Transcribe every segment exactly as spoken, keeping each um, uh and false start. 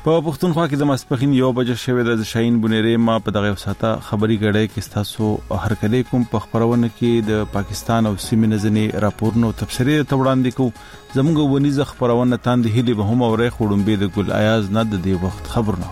په پښتونخوا کې د ماسپخین یو بجې شوې د شاهین بنيري ما په دغه وساته خبري غړې کې تاسو هرکلی کوم په خبرونه کې د پاکستان او سیمې نزنې راپورونو تفسیري تبړاندې کو زموږ ونیزه خبرونه تاند هلي به هم اورې خړم به د ګل ایاز نه د دې وخت خبرونه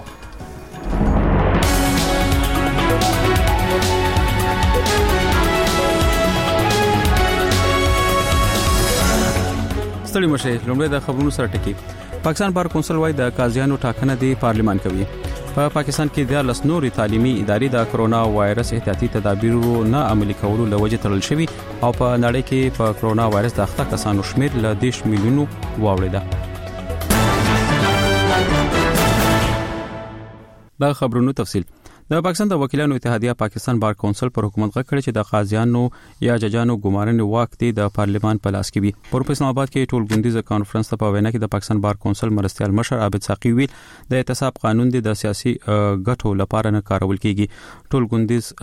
ستړي مشه لومړی د خبرونو سره ټکی پاکستان بار کونسل وايي د قاضیانو ټاکنه دی پارلیمان کوي په پاکستان کې د لس نوري تعلیمي ادارې د کرونا وایرس احتیاطي تدابیرو نه عملي کولو لوجه تړل شوی او په نړۍ کې په کرونا وایرس د اخته کسانو شمیر له دیش میلیونو واوړي دا خبرونو تفصیل د پاکستان د وکیلانو اتحادیه پاکستان بار کونسل پر حکومت غږ کړی چې د قاضیانو یا ججانو ګمارنې واک دی د پارلیمان په لاس کې وي پر اسلام آباد کې ټول ګوندیزه کانفرنس ته په وینا کې د پاکستان بار کونسل مرستيال مشر عابد ساقي ویل د اعتصاب قانون دی د سیاسي ګټو لپاره نه کارول کیږي ټول ګوندیز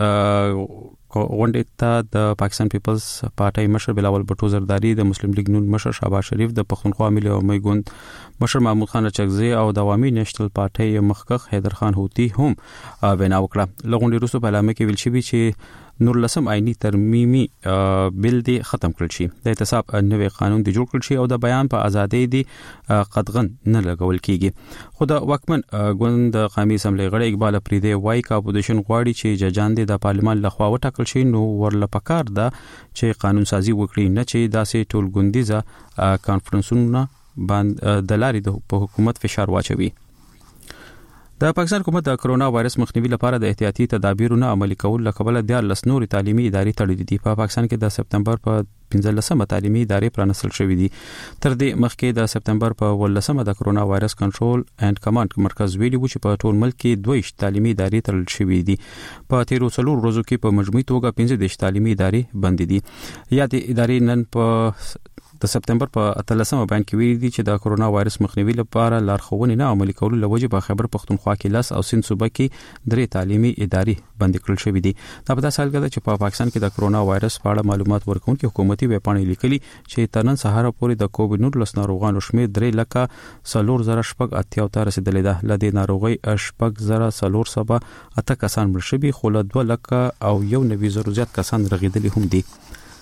غونډه ته د پاکستان پیپلز پارټي مشر بلاول بټو زرداری د مسلم لیگ نون مشر شهباز شریف د پښتونخوا ملي او میګوند مشر محمود خان چغزي او د عوامي نېشنل پارټي مخکخ حیدر خان هوتی هم وینا وکړه لغونډې روسو په اعلان کې ویل شوی چې نور لسم آئینی ترمیمي بل دی ختم کړل شي د اعتصاب نوې قانون دی جوړ کړل شي او د بیان په ازادۍ دی قدغن نه لګول کیږي خو د وکمن ګوند قومي اسمبلی غړي اقبال پریدي وايي کا اپوزیشن غواړي چې ججان دی د پارلیمان لخوا وټاکل شي نو ورل پکار ده چې قانون سازي وکړي نه چې داسې ټول ګوندیزه کانفرنسونه باندې د لارې د حکومت فشار واچوي د پاکستان حکومت د کرونا وایرس مخنیوي لپاره د احتیاطي تدابیرونو عملي کول لپاره د لس نوري تعلیمي ادارې تړلې دي په پاکستان کې د سپتمبر په پنځلسمه تعلیمي ادارې پرانستل شوې دي تر دې مخکې د سپتمبر په ولسمه د کرونا وایرس کنټرول اینڈ کمانډ مرکز ویلي و چې په ټول ملک کې دوه تعلیمي ادارې تړل شوې دي په تیرو څلور ورځو کې په مجموعي توګه پنځه تعلیمي ادارې بند دي یا د ادارې نن په د سپتمبر په اتلسمه باندې کې ویلي دي چې د کرونا وایرس مخنیوي لپاره لارښوونې نه عملي کول لوجه په خیبر پختونخوا کې لاس او سند صوبه کې درې تعلیمي ادارې بند کړل شوې دي دا په داسې حال کې چې په پاکستان کې د کرونا وایرس په اړه معلومات ورکونکي حکومتي ویبپاڼې لیکلي چې تر نن سهار پورې د کووډ نولس ناروغانو شمېر درې لکه څلور زره شپږ اتیا ته رسیدلې ده لدې ناروغي شپږ زره څلور سبا اته کسان مړ شوي خو له دوه لکه او یو نوي زره زیات کسان رغیدلي هم دي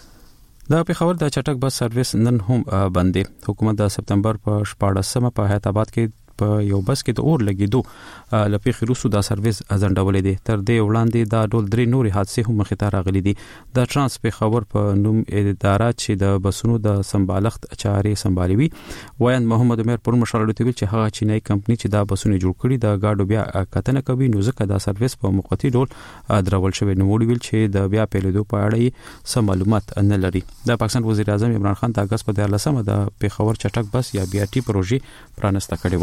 دا په خبر د چټک بس سرویس نن هم بندي حکومت د سپتمبر په شپاړسمه په حیات آباد کې په یو بس کې د اور لګیدو لپاره خروسو دا سرویس ازنډولې دي تر دې وړاندې دا ډول درې نوري حادثه هم مخې ته راغلي دي د ترانس په خبر په نوم اداره چې د بسونو د سمبالښت چارې سمبالوي وایي محمد عمر پر مشرلو ته چې هغه چینای کمپنی چې دا بسونه جوړ کړي د گاډو بیا کتنه کوي نو ځکه دا سرویس په موقتی ډول درول شوی نو ویل چې د بیا پیلېدو په اړه سم معلومات نه لري د پاکستان وزیر اعظم عمران خان د اگست په دهلسمه د پیښور چټک بس یا بي ار ټي پروژې پرانسته کړې و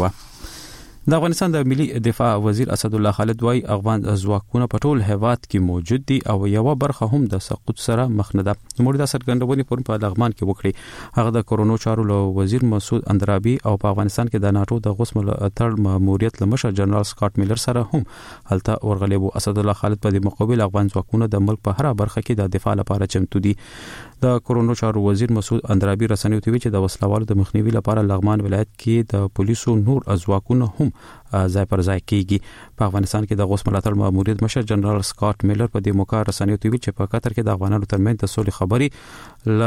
د افغانستان د ملي دفاع وزیر اسد الله خالد وايي افغان ځواکونه په ټول هیواد کې موجود دي او یو برخه هم د سقوط سره مخ نه ده نو د سرګندونې پر په لغمان کې وکړي هغه د کرونا چارو له وزیر مسعود اندرابي او په افغانستان کې د ناتو د غوسم تړ ماموریت لمشر جنرال سکاٹ میلر سره هم هلته ورغلي وو اسد الله خالد په مقابل افغان ځواکونه د ملک په هر برخه کې د دفاع لپاره چمتو دي د کرونا چارو وزیر مسعود اندرابي رسنیو ته وی چې د وسلوالو د مخنیوي لپاره لغمان ولایت کې د پولیسو نور ځواکونه هم ځای پر ځای کیږي په افغانستان کې د غوسم ملاتړ ماموریت مشر جنرال سکاٹ میلر په دې موقع رسنیو ته وی چې په قطر کې د افغانانو ترمنځ د سولې خبري ل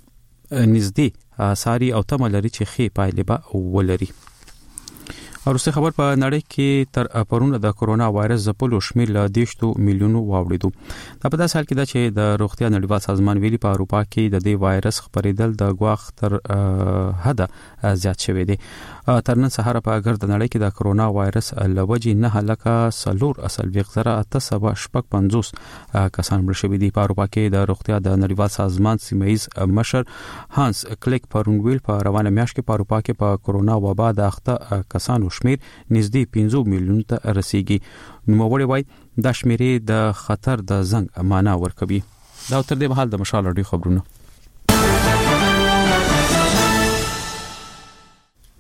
نږدې ساري او تمه لري چې خې پایلې به ولري ورسته خبر په نړۍ کې تر پرونه د کرونا وایرس ځپلو شمېر له دیشتو میلیونو واوړېدو دا په داسې حال کې ده چې د روغتیا نړیوال سازمان ویلي په اروپا کې د دې وایرس خپرېدل د غواخ تر حده زیات شوی دی تر نن سهار په اگر د نړۍ کې د کرونا وایرس لوجې نه هلکه سلور اصل ویغزره اته سبا شپږ پنځوس کسان مړ شوي دي په اروپا کې د روغتیا د نړیوال سازمان سیمایز مشر هانس کلیک پرونویل په روانه میاشت کې په اروپا کې په کرونا وبا د اخته کسانو شمیر نږدې پنځه میلیون ته رسیدي نو وړي وای د شمیرې د خطر د زنګ معنا ورکوي دا تر دې مهال د مشال اړې خبرونه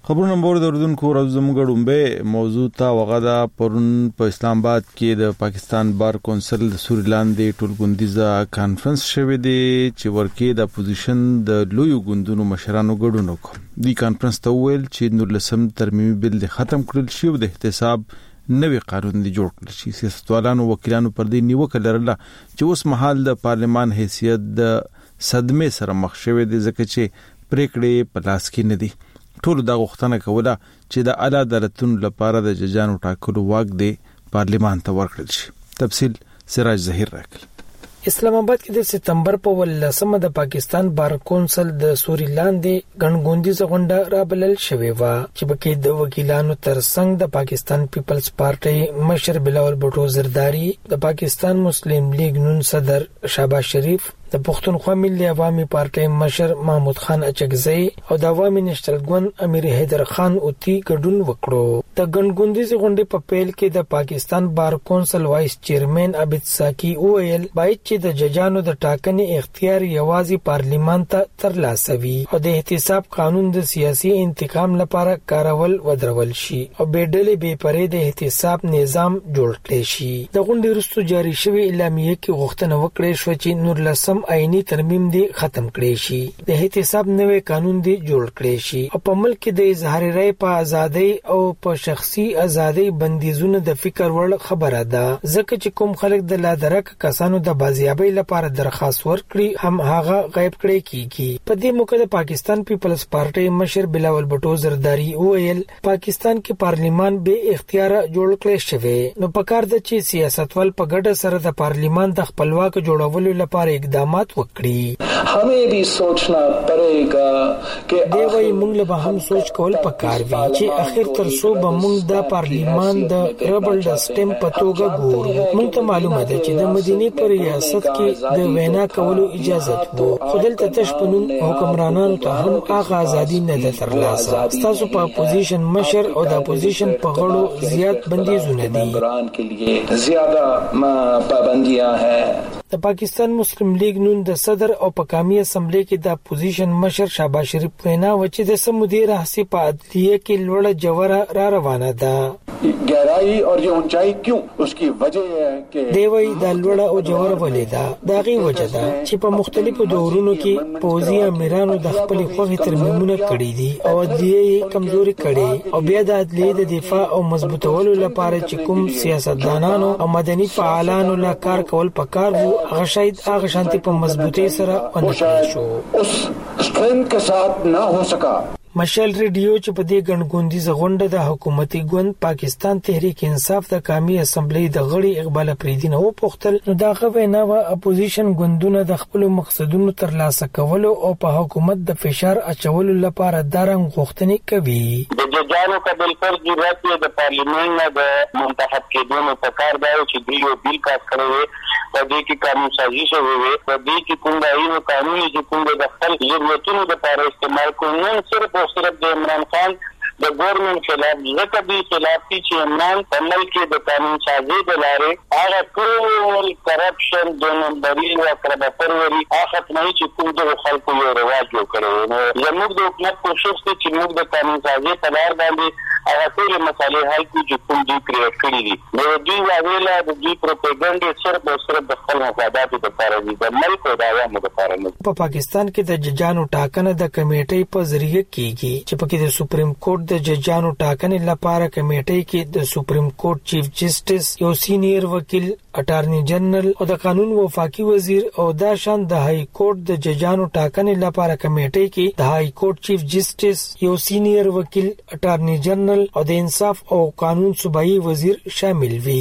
خبرونه مور د اردوونکو ورځ زموږ ډومبه موضوع ته وغدا پرون په اسلام آباد کې د پاکستان بار کونسل د سوري لاندې ټولګوندیزه کانفرنس شوه دی چې ورکه د اپوزیشن د لویو ګوندونو مشرانو ګډون وکړ. دی کانفرنس ته ویل چې نور لسم ترمیمي بل ختم کړل شي او د احتساب نوې قانون دی جوړ کړل شي. سیاستوالانو وکیلانو پر دې نیوکه لرله چې اوس مهال د پارلمان حیثیت د صدمه سره مخ شوه دی ځکه چې پریکړې په لاس کې نه دي. ټول دا غوښتنه کوله چې د اعلی عدالتونو لپاره د ججانو ټاکلو واک دی پارلمان ته ورکړل شي. تفصیل سراج ظهیر راکړي. اسلام آباد کې د سپتمبر په ولسمه د پاکستان بار کونسل د سوري لاندې ګڼګوندیزه غونډه رابلل شوې و چې پکې د وکیلانو ترڅنګ د پاکستان پیپلز پارټي مشر بلاول بټو زرداری، د پاکستان مسلم لیگ نون صدر شهباز شریف، د پښتونخوا ملي عوامي پارټي مشر محمود خان اچکزئی او د عوامي نېشنل ګوند امیر حیدر خان اوتی ګډون وکړو. د ګڼګوندیزه غونډې په پیل کې د پاکستان بار کونسل وایس چیرمن عابد ساکی وویل باید چې د ججانو د ټاکنې اختیار یوازې پارلیمان ته ترلاسه وي او د احتساب قانون د سیاسي انتقام لپاره کارول ودرول شي او بیډلې بې پرې د احتساب نظام جوړ کړي شي. د غونډې وروسته جاری شوی اعلامیه کې غوښتنه وکړه شو چې نور لسم آئینی ترمیم دی ختم کړي شي، د احتساب نوې قانون دی جوړ کړي شي او په ملک کې د اظهار رائے په ازادۍ او په شخصي ازادۍ بندیزونه د فکر وړ خبره ده ځکه چې کوم خلک د لادرک کسانو د بازیابۍ لپاره درخواست ورکړي هم هغه غیب کړي کیږي. په دې موقع د پاکستان پیپلز پارټي مشر بلاول بټو زرداری وویل پاکستان کې پارلیمان به اختیار جوړ کړي شوی نو پکار د چې سیاستوال په ګډه سره د پارلیمان د خپلواک جوړولو لپاره اقدامات وکړي. हमें भी सोचना पड़ेगा कि دیوی موږ له هم سوچ کول پکار وی چې اخر تر څو به موږ د پارلیمان د ربل د سټیم په توګه ګورو. موږ ته معلومه ده چې د مدینه پر ریاست کې د وینا کولو اجازه وو خو دلته تشپنون حکمرانانو ته هم هغه ازادي نه ده ترلاسه. تاسو په اپوزیشن مشر او د اپوزیشن په غړو زیات بندیزونه دي. के लिए ज्यादा पाबंदियां हैं. د پاکستان مسلم لیگ نون د صدر او په قومي اسمبلی کې د اپوزیشن مشر شهباز شریف وینا و چې د سمودي راهسي په عدلیه کې لوړه جوړه را روانه ده. گہرائی اور یہ اونچائی کیوں اس کی وجہ ہے کہ دیوی د لوړه او جوړه ولې ده دا غي وجه ده چې په مختلفو دورونو کې پوزي امیرانو د خپل خوغي ترمیمونه کړی دي او عدلیه کمزوري کړي او بیا د عدلیه د دفاع او مضبوطولو لپاره چې کوم سیاستدانانو او مدني فعالانو لا کار کول پکار وو هغه شاید هغه شانتي په مضبوطی سره ونکړل شو. اس سټرنګ کے ساتھ نہ ہو سکا. مشال ریډیو چې په دې ګڼګوندیزه غونډه د حکومتي ګوند پاکستان تحریک انصاف د قومي اسمبلی د غړي اقبال افریدی نه وپوښتل نو دا غوې نه و اپوزیشن ګوندونه د خپل مقصدونو ترلاسه کولو او په حکومت د فشار اچولو لپاره دارنګ غوښتنې کوي. د ججانو په بل پر ضرورت د پارلیمان نه د منتخب کېدو په کار دی چې دوی یو بیل پاس کړی په دې کې قانون سازي شوی وي په دې کې کوم دایو قانوني چې کوم د خپل ضرورتونو لپاره استعمال کوي نه صرف او صرف د عمران خان د ګورنمنت خلاف ځکه به خلاف چې عمران په ملک کې د قانون سازي د لارې هغه ټول کرپشن د نمبري او کرپټوري هغه نه چې کوم د خلکو یو رواج جوړ کړو نو زموږ د حکومت کوشش دی چې موږ د قانون سازي په لار باندې هغه ټول مسالې حل کړو چې کوم دي کریټ کړی دي نو دوی واویلا د دوی پروپاګاندا صرف او صرف د خپل مفاداتو لپاره دي د ملک او د عوامو لپاره نه. په پاکستان کې د ججانو ټاکنه د کمیټې په ذریعہ کیږي چې پکې د سپریم کورټ د ججانو ټاکنې لپاره کمیټې کې د سپریم کورټ چیف جسټس یو سینیئر وکیل اټارنی جنرال او د قانون وفاقي وزیر او دا شان د های کورټ د ججانو ټاکنې لپاره کمیټې کې د های کورټ چیف جسټس یو سینیئر وکیل اټارنی جنرال او د انصاف او قانون صوبایي وزیر شامل وي.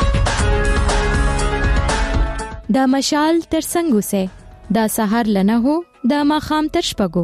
دا مشال تر څنګه سه دا سحر لنه هو دا ماخام تر شپګو.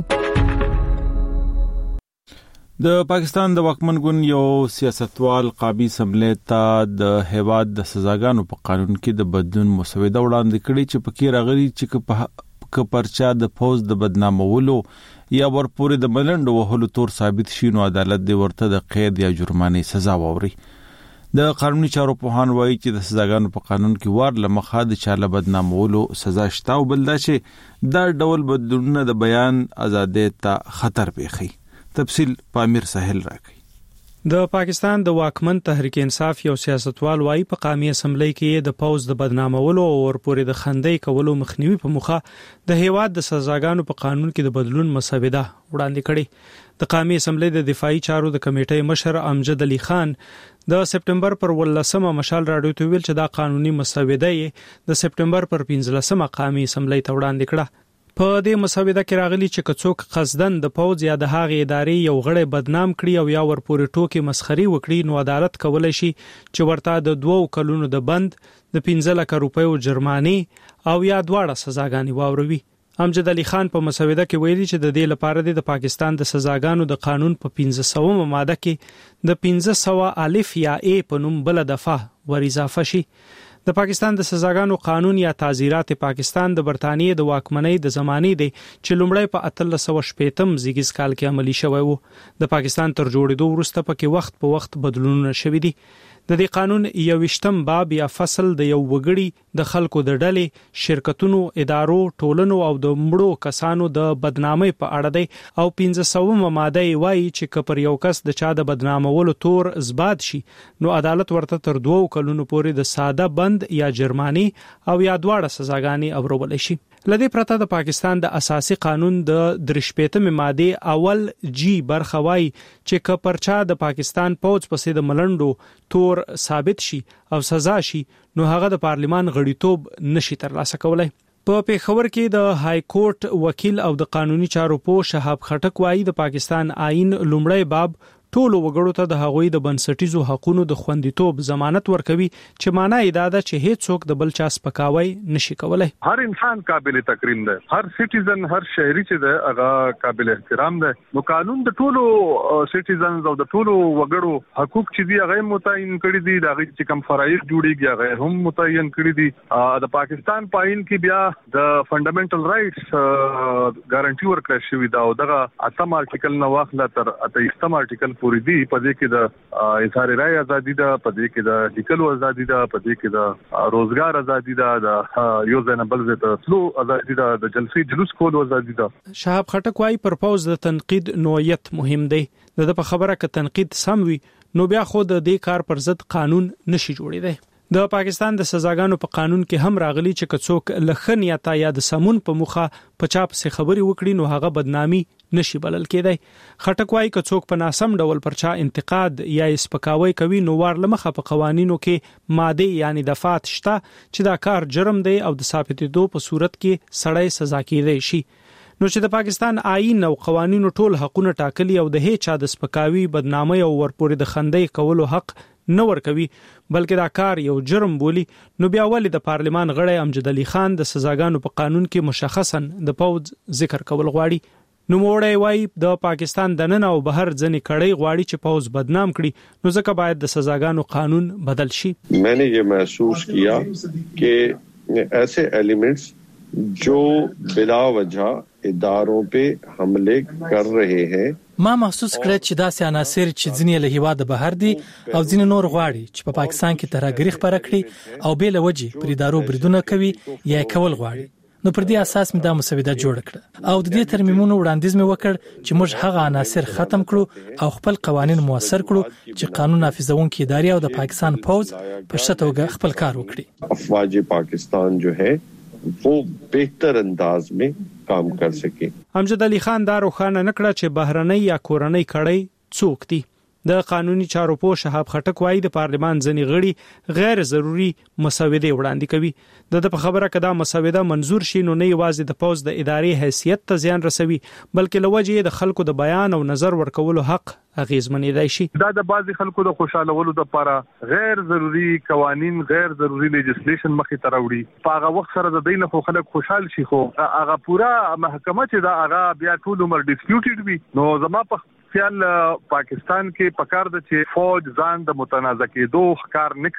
د پاکستان د واکمن ګوند یو سیاستوال قابی سملې ته د هیواد د سزاګانو په قانون کې د بدلون مسوده وړاندې کړي چې پکې راغلي چې په پرچا د فوز د بدنامولو یا ورپورې د ملنډ وهلو تور ثابت شي نو عدالت دی ورته د قید یا جرمانه سزا ووري. د قانوني چارو په هان وایي چې د سزاګانو په قانون کې وار لمخه د چاله بدنامولو سزا شته او بل دا چې دا ډول بدلونونه د بیان ازادۍ ته خطر پیښي. تفصیل په امیر ساحل راکړي. د پاکستان د واکمن تحریک انصاف یو سیاستوال وايي په قومي اسمبلی کې د پوز د بدنامولو او ورپورې د خندۍ کولو مخنیوي په مخه د هیواد د سزاګانو په قانون کې د بدلون مسوده وړاندې کړي. د قومي اسمبلی د دفاعي چارو د کمیټې مشر امجد علي خان د سپټمبر پر ولسمه مشال راډیو ته ویل چې دا قانوني مسوده یې د سپټمبر پر پنځلسمه قومي اسمبلی ته وړاندې کړه. په دې مسوده کې راغلي چې کڅوک قصدن د پوز یا د هغې ادارې یو غړی بدنام کړي او یا ورپورې ټوکې مسخري وکړي نو عدالت کولای شي چې ورته د دوو کلونو د بند، د پنځه لکه روپیو جرمانې او یا دواړه سزاګانې واوروي. امجد علي خان په مسوده کې ویلي چې د دې لپاره د پاکستان د سزاګانو د قانون په پنځه سوه ماده کې د پنځه سوه الف یا ای په نوم بل دفعه ور اضافه شي. د پاکستان د سزاګانو قانون یا تعزیرات پاکستان د برتانیې د واکمنۍ د زمانې دی چې لومړی په اتلس سوه شپږم زیږیز کال کې عملی شوی وو. د پاکستان تر جوړېدو وروسته پکې وخت په وخت بدلونونه شوي دي. د دې قانون یوویشتم باب یا فصل د یو وګړي د خلکو د ډلې، شرکتونو، ادارو، ټولنو او د مړو کسانو د بدنامۍ په اړه دی او پنځه سوه ماده یې وایي چې که پر یو کس د چا د بدنامولو تور اثبات شي نو عدالت ورته تر دوو کلونو پورې د ساده بند یا جرمانی او یا دواړه سزاګانې اورولی شي. لدې پرته د پاکستان د اساسي قانون د درشپېتمې ماده اول جی برخه وایي چې که پر چا د پاکستان پوز پسې د ملنډو تور ثابت شي او سزا شي نو هغه د پارلیمان غړیتوب نشي ترلاسه کولای. په پیښور کې د های کورټ وکیل او د قانوني چارو پوه شهاب خټک وایي د پاکستان آئین لومړی باب ټولو وګړو ته د هغوی د بنسټیزو حقوقو د خوندیتوب ضمانت ورکوي چې معنی دا ده چې هیڅ څوک د بل چا سپکاوی نشي کولای. هر انسان قابل تکریم ده، هر سټیزن، هر شهري چې ده هغه قابل احترام ده. نو قانون د ټولو سټیزنز او د ټولو وګړو حقوق چې دی هغه متعین کړی دي، دا چې کوم فرایض جوړیږي هغه هم متعین کړی دي. د پاکستان پاین کې بیا د فندامنټل رائټس ګارانټي ورکړل شوې ده او دغه اتم آرټیکل نو واخله تر اتهشتم آرټیکل پوری دی. په دې کې د اظهار رائے ازادي ده، په دې کې د لیکلو ازادي ده، په دې کې د روزګار ازادي ده، د یو ځای نه بل ځای ته تلو ازادي ده، د جلسې جلوس کولو ازادي ده. شهاب خټک وايي پر پوز د تنقید نوعیت مهم دی. د په خبره ک تنقید سم وي نو بیا خو د دې کار پر ضد قانون نشي جوړېدی. د پاکستان د سزاګانو په قانون کې هم راغلي چې کڅوک لخن یا تا یا د سمون په مخه په چا پسې خبري وکړي نو هغه بدنامي نشي بلل کېدی. خټک وايي کڅوک په ناسم ډول پر چا انتقاد یا سپکاوی کوي نو وار لمخه په قوانینو کې ماده یعنی دفعات شته چې دا کار جرم دی او د ثابتېدو په صورت کې سړی سزا کېدی شي. نو چې د پاکستان آئین او قوانینو ټول حقونه ټاکلي او د هیڅ چا د سپکاوي، بدنامۍ او ورپورې د خندۍ کولو حق نه ورکوي بلکې دا کار یو جرم بولی نو بیا ولې د پارلیمان غړی امجد علي خان د سزاګانو په قانون کې مشخصا د پوز ذکر کول غواړي. نو موړی وای د پاکستان د نن او بهر ځنې کړي غواړي چې پوز بدنام کړي نو ځکه باید د سزاګانو قانون بدل شي. میں نے یہ محسوس کیا کہ ایسے ایلیمنٹس جو بلا وجہ اداروں پہ حملے کر رہے ہیں، ما محسوس کړ چې داسې عناصر چې ځینې له هیواد بهر دي او ځینې نور غواړي چې په پاکستان کې ترهګري خپره کړي او بل وجه پر ادارو بریدونه کوي یا کول غواړي. نو پر دې اساس مې دا مسوده جوړ کړ او د دې ترمیمونو وړاندیز مې وکړ چې موږ هغه عناصر ختم کړو او خپل قوانين موثر کړو چې قانون نافذونکي ادارې او د پاکستان پوز په ښه توګه خپل کار وکړي. افواج پاکستان جو ہے وہ بهتر انداز میں کام کر سکے. امجد علي خان دا روښانه نکړه چې بهرنۍ یا کورنۍ کړي څوک دي. د قانوني چارو پوه شهاب خټک وايي د پارلیمان ځنې غړي غیر ضروري مسودې وړاندې کوي. د په خبره کدا مسوده منزور شي نو نه یوازې د پوز د ادارې حیثیت ته زیان رسوي بلکې لوجه د خلکو د بیان او نظر ورکولو حق اغیزمنېدای شي. دا د بعضی خلکو د خوشالولو لپاره غیر ضروري قوانين، غیر ضروري لیجسلیشن مخې ته راوړي. په هغه وخت سره د دینه خو خلک خوشحال شي خو هغه پورا محکمه چې دا هغه بیا ټول عمر ډیسپیوټډ وي. نو زما په خیال پاکستان کې پکار د چې فوج ځان د متنازع کېدو ښکار نکړي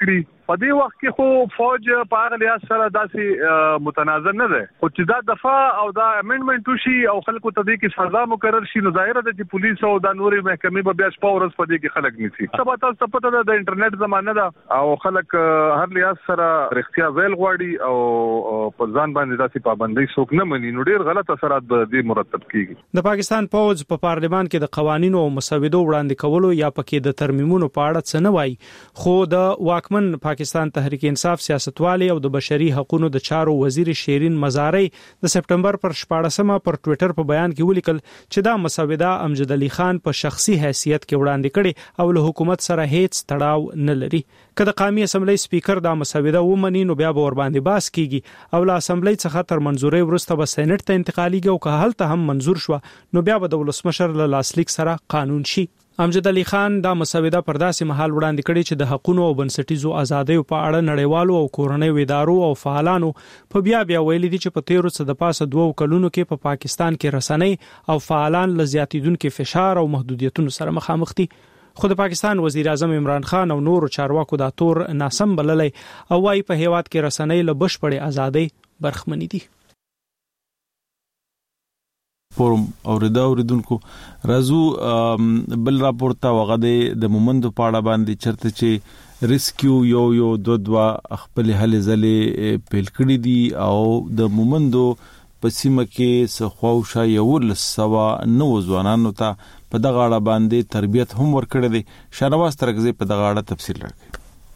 په دې وخت کې خو فوج په هغه لحاظ سره داسې متنازع نه ده، خو چې دا دفاع او دا امندمنت وشي او خلکو ته دې کې سزا مقرر شي، نو ظاهره ده چې پولیس او د نورې محکمې به بیا شپه ورځ په دې کې خلک نیسي. سبا تاسو ته پته ده د انټرنیټ زمانه ده او خلک هر لحاظ سره رښتیا ویل غواړي او په ځان باندې داسې پابندۍ څوک نه مني، نو ډېر غلط اثرات به دې مرتب کیږي. د پاکستان پوز په پارلیمان کې د قوانینو او مسودو وړاندې کولو یا پکې د ترمیمونو په اړه څه نه وایي، خو د واکمن پاکستان تحریک انصاف سیاستوالي او د بشري حقوقو د چارو وزیر شیرین مزاری د سپټمبر پر شپاړسمه پر ټوئیټر په بیان کې ولیکل چې دا مسوده امجد علي خان په شخصي حیثیت کې وړاندې کړي او له حکومت سره هیڅ تړاو نه لري. کله قومي اسمبلی سپیکر دا مسوده ومني نو بیا به ور باندې باس کیږي او له اسمبلی څخه تر منزوري وروسته به سېنات ته انتقاليږي او که هلته هم منزور شو نو بیا به د ولسمشر له لاسلیک سره قانون شي. امجد علي خان دا مسوده پر داسې مهال وړاندې کړي چې د حقوقو او بنسټیزو ازادیو په اړه نړیوالو او کورنۍ ادارو او فعالانو په بیا بیا ویلي دي چې په تیرو څه د پاسه دوه کلونو کې په پا پاکستان کې رسنۍ او فعالان له زیاتیدونکو فشار او محدودیتونو سره مخامخ دي. خو د پاکستان وزیر اعظم عمران خان او نورو چارواکو دا تور ناسم بللی او وايي په هیواد کې رسنۍ له بشپړې ازادۍ برخمنې دي. پورم اوریدا اوریدونکو رازو بل راپورته وغه د مومندو پاړه باندې چرته چې ریسکیو یو یو دو دوا خپل هلې زلې پیل کړی دي او د مومندو په سیمه کې سخواوشه یو لسوا نو ځوانانو ته په دغه اړه باندې تربیت هم ورکړی دی. شهنواز ترغزی په دغه اړه تفصیل راکړي.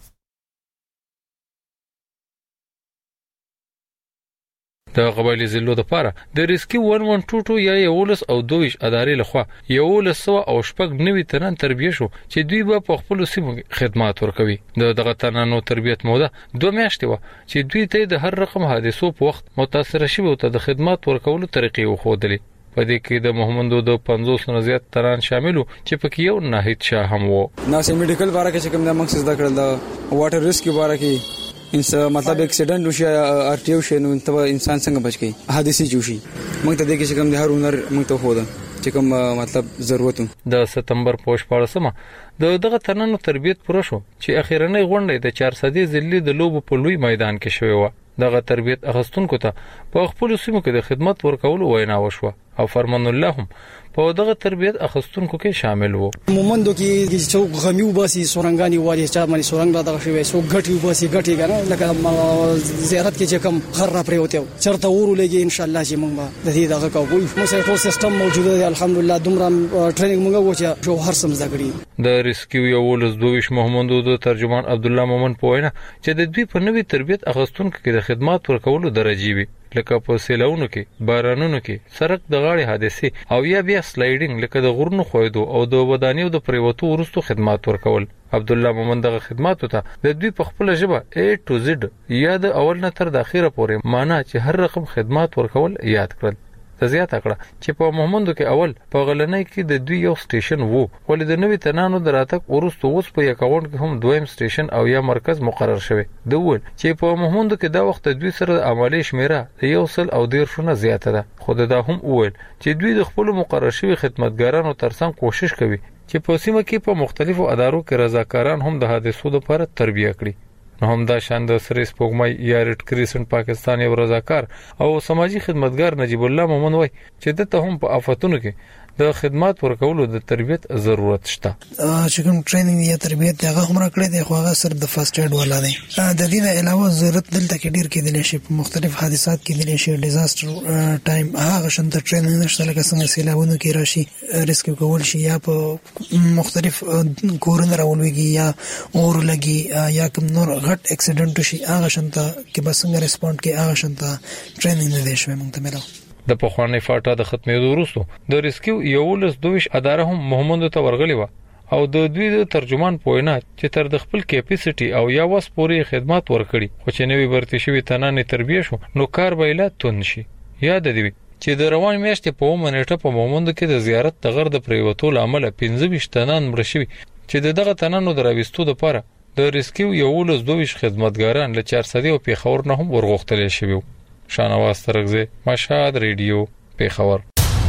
د قبایلی ضلعو لپاره د ریسکیو یک سل دوه یا یولس او دویش ادارې لخوا یولس او شپږ نوي تنان تربیه شو چې دوی به په خپل سیمو خدمات ورکوي. د دغه تنانو تربیت موده دوه میاشتې و چې دوی ته د هر رقم حادثو په وخت متاثر شوی ته د خدمات ورکولو طریقې وښودلې. په دې کې د محمدو د پنځوس نه زیات تران شاملو چې پکې یو ناهید شاه هم وو. ناسې میډیکل باره کې چې کوم د مقصد دا کړل د واټر ریسکیو باره کې انس مطلب اکسیډنټ وشي ارټیو شي نو ته انسان څنګه بچ کی حادثه جوشي موږ ته د کې کوم د هر هنر موږ ته خو ده چې کوم مطلب ضرورت د سپتمبر پوش پاړسمه د دغه تنانو تربیت پوره شو چې اخیرنۍ غونډه د چهار سدې ضلع د لوب په لوی میدان کې شوی و. دغه تربیت اخستونکو ته په خپل سیمو کې د خدمت ورکولو وینا وشوه او فرمان الله هم په دغه تربیت اخستونکو کې شامل وو. مومندو کې چې غمیو باسي سورنګانی والی چا باندې سورنګ را دغه شوی سو غټیو باسي غټي غره لکه زیارت کې چې کوم خر را پریوته چرته ورو لګي ان شاء الله چې موږ د دې دغه کوو موږ ټول سیستم موجوده دی الحمدلله دومره ټریننګ موږ وچا شو هر سم زګړي. د ریسکیو یو ولس دویش محمدو د ترجمان عبد الله مومن پوینه چې د دوی په نوې تربیت اخستونکو کې د خدمات ورکولو درجه وي لکه په سیلاونو کې بارانونو کې سرک د غاړې حادثه او یا بیا سلایډینګ لکه د غرونو خویدو او د ودانیو د پریوتو ورستو خدمات ورکول. عبد الله مومن دغه خدماتو ته د دوی په خپل ژبه A to Z یا د اول نه تر د اخیره پورې معنی چې هر رقم خدمات ورکول یاد کړل. زیاته کړه چې په محمدو کې اول په غلنۍ کې د دوی یو سټیشن وو ولې د نوې تنانو دراتک ورستو اوس په یکاون کې هم دویم سټیشن او یا مرکز مقرر شوی. د ول چې په محمدو کې دا وخت دوی سره عملی شمیره د یو سل او ډیر شونه زیاته ده. خو دا هم وویل چې دوی د خپل مقرر شوی خدمتګارانو ترڅنګ کوشش کوي چې په سیمه کې په مختلفو ادارو کې رضاکاران هم د حادثو لپاره تربیه کړي. نو هم دا شان د سریس پوګمای یا ریډ کریسنټ پاکستان یو رضاکار او سماجی خدمتګار نجیب الله مومن وای چې د ته هم په آفاتونو کې د خدمات ورکولو د تربیت ضرورت شته. چې کوم ټریننګ یا تربیت هغه هم راکړی دی خو هغه صرف د فرست ایډ ولا دی. د دې نه علاوه ضرورت دلته کې ډیر کېدلی شي په مختلف حادثات کې دلی شي ډیزاستر ټایم هغه شنت ټریننګ نشته لکه څنګه سیلابونو کې راشي ریسکیو کول شي یا په مختلف کورونه راولويږي یا اور لګي یا کوم نور غټ اکسیډنټ شي هغه شنت کې بس څنګه ریسپونډ کې هغه شنت ټریننګ نه دی شوی موږ ته ملو. د پخوانی فاټا د ختمېدو وروسته د ریسکیو یولس دویش اداره هم محمد ته ورغلی و او د دوی د ترجمان پوینا چې تر د خپل کیپیسټي او یا واس پورې خدمات ورکړي خو چې نوې برتي شوی تنانې تربیه شو نو کار به لا تون شي. یاد دی چې د روان میاشتې په منېټه په محمد کې د زیارت تغر د پریوتو لامل پنځه ویشت تنان مړ شوي چې دغه تنانو دراويستو لپاره د ریسکیو یولس دویش خدمتګاران له چهار سدې او پیښور نه هم ورغوښتل شوی. شانواز ترغزی مشهد ریډیو پیښور.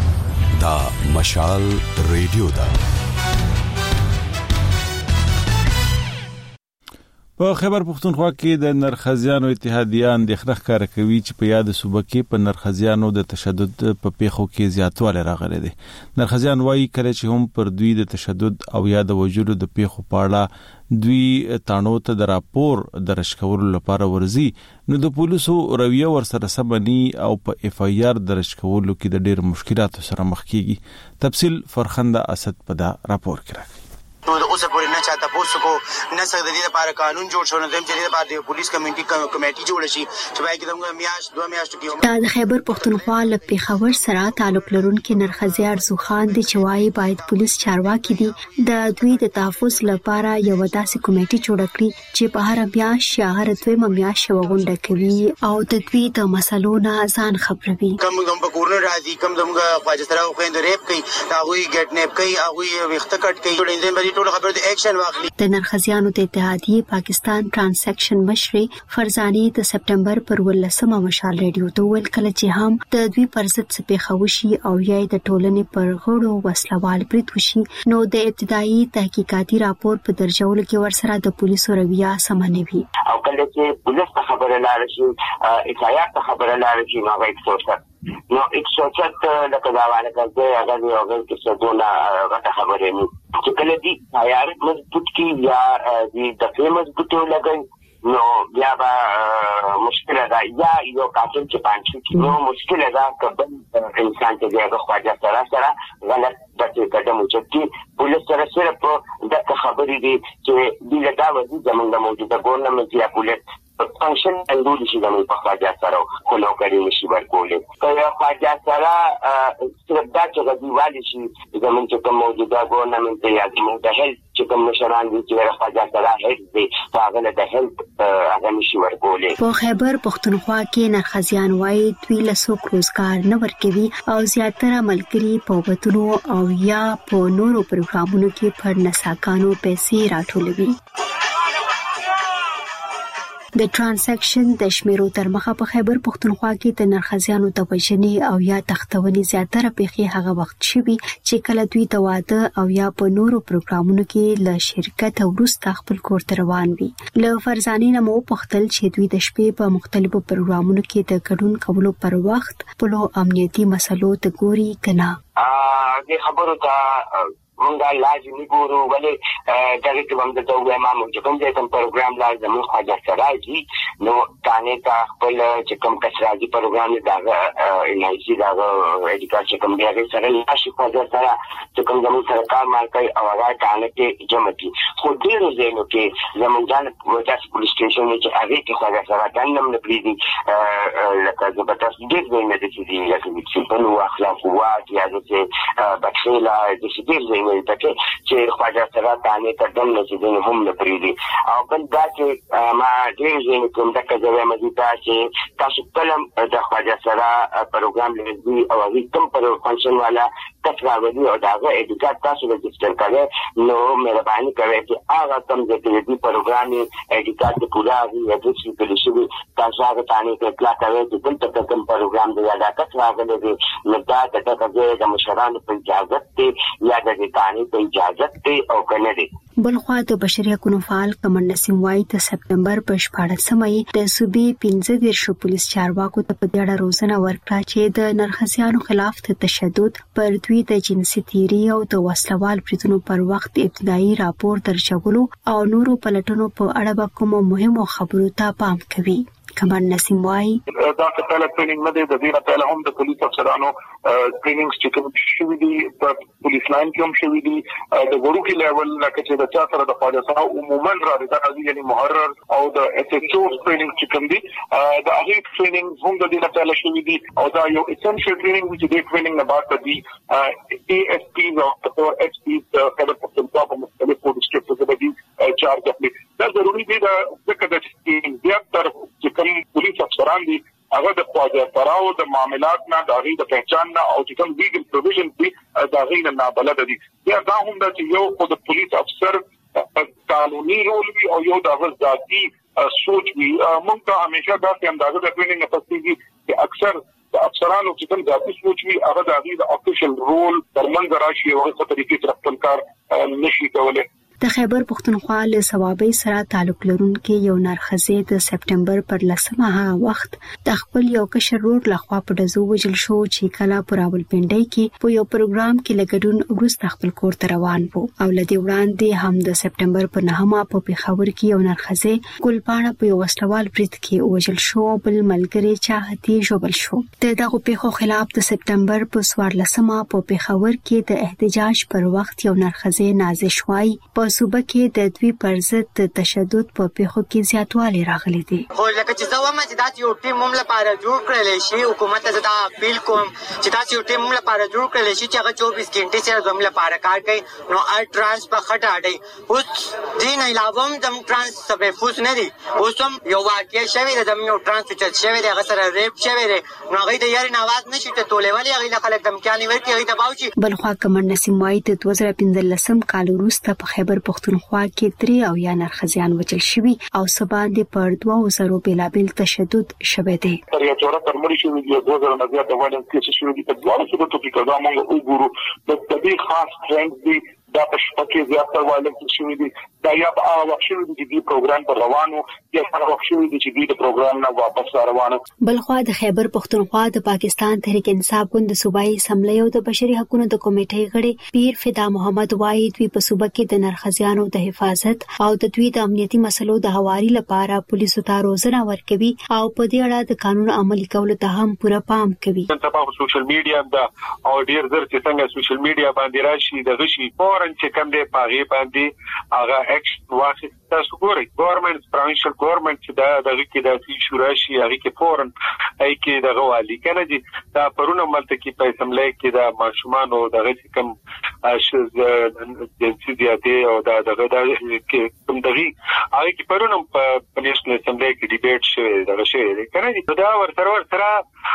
دا مشال ریډیو دا په خیبر پختونخوا کې د نرخزیانو اتحادیه اندېښنه ښکاره کوي چې په یاد صوبه کې په نرخزیانو د تشدد په پیښو کې زیاتوالی راغلی دی. نرخزیان وایي کله چې هم پر دوی د تشدد او یا د وژلو د پیښو په اړه دوی تانو ته د راپور درج کولو لپاره ورزي، نو د پولیسو رویه ورسره سمني او په اف آی آر درج کولو کې د ډېر مشکلاتو سره مخ کیږي. تفصیل فرخنده اسد په دا راپور کې راغلی. نو د اوسه پورې نه چاته پوسټ کو نه څنګه د دې لپاره قانون جوړ شو، نو د دې لپاره د پولیس کمیټي کمیټي جوړ شي چې باید دغه میاش دوه میاشتو کې دا د خیبر پختونخوا له پیښور سره تعلق لرونکي نرخزی ارزو خان دي چې وايي باید پولیس چارواکي دي د دوی د تحفظ لپاره یو داسې کمیټي جوړ کړي چې په هر میاش یا هر دوه میاش وغونډه کوي او د دوی د مسلو نه ځان خبروي. کوم کوم په کورن راځي، کوم دغه خواجه سره خويند ریپ کوي، هغه یې ګټ نیپ کوي، هغه یې وخت کټ کوي، د نرخزیانو د اتحادیې پاکستان ترانزیکشن مشري فرزاني د سپټمبر پر ولسمه مشال ریډیو ته ویل کله چې هم د دوی پر ضد سپېښه وشي او یا د ټولنې پر غړو وسلوال برید وشي، نو د ابتدایي تحقیقاتي راپور په درجولو کې ورسره د پولیسو رویه سمه نه وي. او کله چې پولیس ته خبره لاړ شي، اتحادیې ته خبره لاړ شي، نو هغه څه نو اکسوچت لکه دا والا کوي هغه دی هغه چې څونه غټه خبره نه چې کله دي عیار مضبوط کی یا دي د فیمس بوتو لګي، نو بیا به مشکل ده یا یو کاتل چې پانچ کی نو مشکل ده کبن انسان ته هغه خواجه سره سره غلط د قدم اوچتي. پولیس سره صرف د خبرې دي چې دی لدا وځي زمونږ موجوده ګورنمنت یا پولیس فنکشن اندول شي د په خواجه سره خلو کوي نشي ورکولې که خواجه سره صرف دا چې د دیوالي شي زمونږ چې کوم موجوده ګورنمنت یا زمونږ د هیلث چې کوم مشران دي چې خواجه سره هیلث دی هغه له د هیلث هغه نشي ورکولې. په خیبر پختونخوا کې نرخزیان وايي دوی له څوک روزګار نه ورکوي او زیاتره ملګري په وطنو او یا په نورو پروګرامونو کې پر نساکانو پیسې راټولوي. د ترانزیکشن د شمیرو تر مخه په خیبر پختونخوا کې د نرخزیانو د وژنې او یا تختونې زیاتره پیښې هغه وخت شوي چې کله دوی د واده او یا په نورو پروګرامونو کې له شرکت وروسته خپل کور ته روان وي. له فرزاني نه مو پوښتل چې دوی د شپې په مختلفو پروګرامونو کې د ګډون کولو پر وخت خپلو امنیتي مسلو ته ګوري کنه. ا دې خبرو ته مونږه لازمي ګورو، ولې دغه کوم د دوه ما موږ کوم د کوم پروګرام لازم خو حاجت راځي، نو تانه تا خپل چې کوم کسراجي پروګرام دا ان آی سی دا ایډیکال چې کوم دی سره لاشي په ځای سره چې کوم زموږ سرکار مارکای او هغه تانه کې جمع کی خو ډیرو ځینو کې زموږ ځان وځي پولیس سټیشن چې هغه کې خو هغه سره تنم نه پریدي لکه د بتاس ډیر ځینې د دې لکه چې په نو اخلاق واټ یا چې بخیلا د دې ته چې خواجه سره تانه کډم نه چې هم نه پریدي. او بل دا چې ما ډېر ځینې کوم د کځوي مزيدا چې تاسو کلم د خواجه سره پروګرام لري او هغه کوم پر فنکشن والا تاسو راوړي او دا غو اډیټر تاسو رجسټر کړئ، نو مهرباني کوئ چې هغه کوم د دې پروګرام اډیټر د پورا وی اډیټ کړئ چې تاسو هغه تانه کې اطلاع کوي چې کوم کوم پروګرام دی دا تاسو راغلي دي نو دا د د مشرانو په اجازه ته یا د تانه په اجازه ته او کنه دي. بلخوا د بشري حقوقو فعال کمر نسیم وايي د سپټمبر په شپاړسمه یې د صوبې پنځه دیرشو پولیس چارواکو ته په دې اړه روزنه ورکړه چې د نرخزیانو خلاف د تشدد پر دوی د جنسي تیری او د وسلوال بریدونو پر وخت ابتدایي راپور درجولو او نورو پلټنو په اړه کوم مهمو خبرو ته پام کوي. کمر نسیم وايي دا کله ټریننګ نه دی، د دې لپاره هم د پولیس افسرانو ټریننګ چې کوم شوي دي په پولیس لاین کې هم شوي دي د وړو کې لیول لکه چې د چا سره د خواجه سره عموما راځي یعنی محرر او د ایس ایچ او ټریننګ چې کوم دي د هغه ټریننګ هم د دې لپاره شوي دي او دا یو اسنشل ټریننګ چې د ټریننګ نه بعد دی ای ایس پی او ایچ پی د خبر په څیر په مختلفو ډیسټریکټونو کې دي چارج اخلي. دا ضروري دی دا ځکه چې زیاتره چې کوم پولیس افسران دي هغه د خواجه سراو د معاملات نه د هغې د پہچان نه او چې کوم لیګل پروویژن دي د هغې نه نابلده دي. بیا دا هم ده چې یو خو د پولیس افسر قانوني رول وي او یو د هغه ذاتي سوچ وي. موږ ته همیشه داسې اندازه د ټریننګ نه پسېږي چې اکثر د افسرانو چې کوم ذاتي سوچ وي هغه د هغې د افیشل رول تر منځ راشي او هغه په طریقې سره خپل کار نشي کولی. د خیبر پښتونخوا له صوابۍ سره تعلق لرونکي یو نرخزه د سپټمبر پر لسمه هغه وخت د خپل یو کشر رور لخوا په دزو وجل شو چې کله پر راولپنډي کې په یو پروګرام کې لګډون وروسته خپل کور ته روان وو او لدی وړاندې هم د سپټمبر په نهمه په پیښور کې یو نرخزه ګلپاڼه په یو وسلوال برید کې وجل شو بل ملګری چاهتي جوړل شو د دغه پیښو خلاف د سپټمبر په څوارلسمه په پیښور کې د احتجاج پر وخت یو نرخزه نازل شوی په صوبه کې د دوی پر ضد تشدد په پیښو کې زیاتوالی راغلی دی. خو لکه چې زه وایم چې دا یو ټیم موږ لپاره جوړ کړل شي حکومت ته دا اپیل کوم چې دا یو ټیم موږ لپاره جوړ کړل شي چې هغه چوبیس غنټې سره زموږ لپاره کار کوي نو ار ترانس په خټه اړي اوس دین علاوه هم د ترانس محفوظ نه دي اوس هم یو واقعي شوی د یو ترانس چې شوی د هغه سره ریپ شوی دی نو هغه د یاري نواز نشي ته تولې ولی هغه خلک دمکاني ورکړي هغه تباوچی بل خو کمن نسیم وایي د دوه زره پنځلسم کال وروسته په خیبر پښتونخوا کې درې او یا نرخزیان وچل شوی او سباندې پر دوه زره بلابل تشدد شوه دی. تر یو څوره تر مړي شوی دی دوه زره نه زیات وایي چې شوی دی په دوه زره په کې دا موږ وګورو د دې خاص ټرند دی دا په شپه کې زیات تر وایي شوی دی دا یا په هغه وخت شوی دی چې پروګرام پر روانو یا هغه وخت شوی دی چې د پروګرام نه واپس روانو. بل خو د خیبر پښتونخوا د پاکستان تحریک انصاف ګوند صوبایي اسمبلی او د بشري حقوقو د کمیټې غړي پیر فدا محمد وایي دوی په صوبه کې د نرخزیانو د حفاظت او د دوی د امنیتي مسلو د هواري لپاره پولیسو ته روزنه ورکوي او په دې اړه د قانون عملي کولو ته هم پوره پام کوي. په سوشل میډیا دا او ډیر زر چې څنګه سوشل میډیا باندې راشي د غشي فورن چې کوم دی پاغي باندې هغه اکشن واخیست تاسو ګورئ ګورنمنت پروینشل ګورنمنت چې دا دغه کې د شورا شي هغه کې فورن ای کې دغه والی کنه دي دا پرونه ملته کې په اسمبلی کې دا ماشومان او دغه کوم اشز د سیدیاته او دا دغه کې کوم دغه هغه کې پرونه په نېشنل اسمبلی کې ډیبیټ شوی دغه شی کنه دي دا ورسره ورسره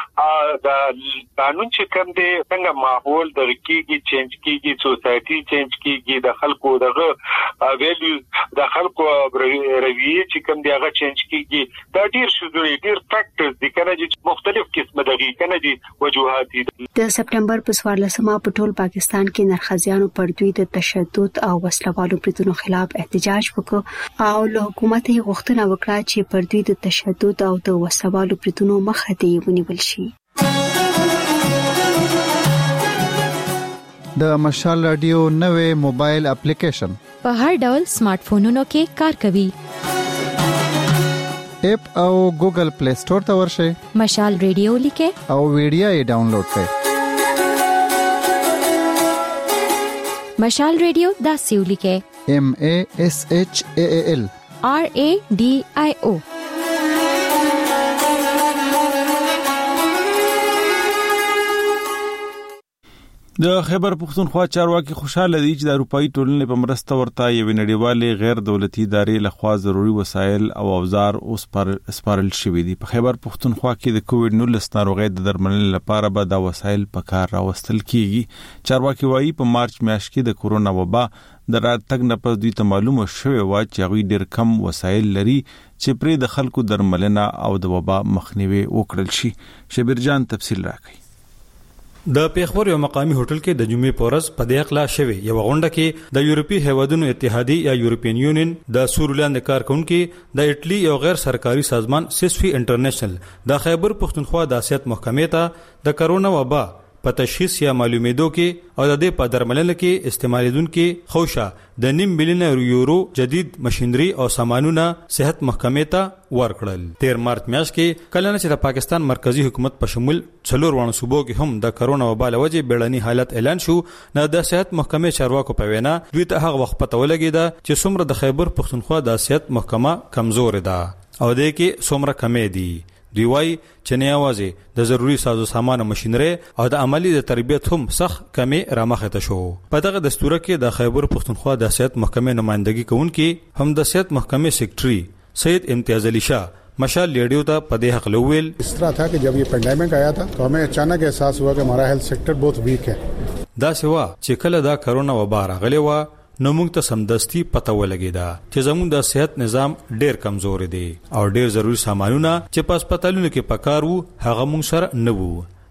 دا قانون چې کوم دی څنګه ماحول د کېږي چینج کېږي سوسایټي چینج کېږي د خلکو دغه ویلیوز د خلکو رویه چې کوم دی هغه چینج کېږي دا ډیر شوی ډیر فیکټرز دي کنه چې مختلف قسمه دغه کنه دي وجوهات دي. د سپټمبر په څوارلسمه په ټول پاکستان کې نرخزیانو پر دوی د تشدد او وسلوالو بریدونو خلاف احتجاج وکړ او له حکومت یې غوښتنه وکړه چې پر دوی د تشدد او د وسلوالو بریدونو مخه دې ونیول شي. د مشال رادیو نوې موبایل اپلیکیشن په هر ډول سمارټ فونونو کې کار کوي. اپ او ګوګل پلی سٹور ته ورشئ مشال رادیو لیکه او ویډیو یې ډاونلوډ کړئ. مشال رادیو داسې ولیکه M A S H A A L R A D I O. د خیبر پښتونخوا چارواکي خوشاله دي چې د اروپאי ټولنې په مرسته ورته یو نړیوالې غیر دولتي ادارې لخوا ضروري وسایل او اوزار اوس پر سپارل شوي دي. په خیبر پښتونخوا کې د کووډ نولس ناروغۍ د درملنې لپاره به دا وسایل په کار راوستل کیږي. چارواکي وایي په مارچ میاشت کې د کورونا وبا د راتګ نه پس دوی ته معلومه شوې و چې هغوی ډېر کم وسایل لري چې پرې د خلکو درملنه او د وبا مخنیوي وکړل شي. شبیر جان تفصیل راکړي. د پیښور یو مقامی هوټل کې د جمعې پورز په دې اخلا شوی یو غونډه کې د یورپی هیوادونو اتحادیه یا یورپین یونین د سورلاند کارکونکو د اټلی یو غیر سرکاري سازمان سیسفی انټرنیشنل د خیبر پښتونخوا د سیاست محکمې ته د کرونا وبا په تشخیص یا معلومېدو کې او د دې په درملنه کې استعمالیدونکو خوشا د نیم میلیون یورو جدید ماشينري او سامانونه صحت محکمې ته ورکړل. تیر مارچ میاشت کې کله چې د پاکستان مرکزی حکومت په شمول څلور وړاندې صوبو کې هم د کرونا وبا له وجې بیړني حالت اعلان شو نه د صحت محکمې چارواکو په وینا دوی ته هغه وخت پته ولګیده چې څومره د خیبر پښتونخوا د صحت محکمه کمزور ده او د کې څومره کمې دي. دوی وايي چې نه یوازې د ضروري سازو سامان ماشينري او د عملی د تربیت هم سخت کمې رامخته شو. په دغه دستور کې د خیبر پښتونخوا د صحت محکمې نمائندګي کوونکي هم د صحت محکمې سیکریټري سید امتیاز علی شاه مشال لیڈیو تا پدے حق لویل. اس طرح تھا کہ جب یہ پینڈیمک آیا تھا تو ہمیں اچانک احساس ہوا کہ ہمارا ہیلتھ سیکٹر بہت ویک ہے. دا سوا چې کله دا کرونا وبا راغلی و نو موږ ته سمدستي پته ولګیدا چې زموږ د صحت نظام ډیر کمزور دی او ډیر ضروري سامانونه چې په هسپتالونو کې پکار وو هغه موږ سره نه وو.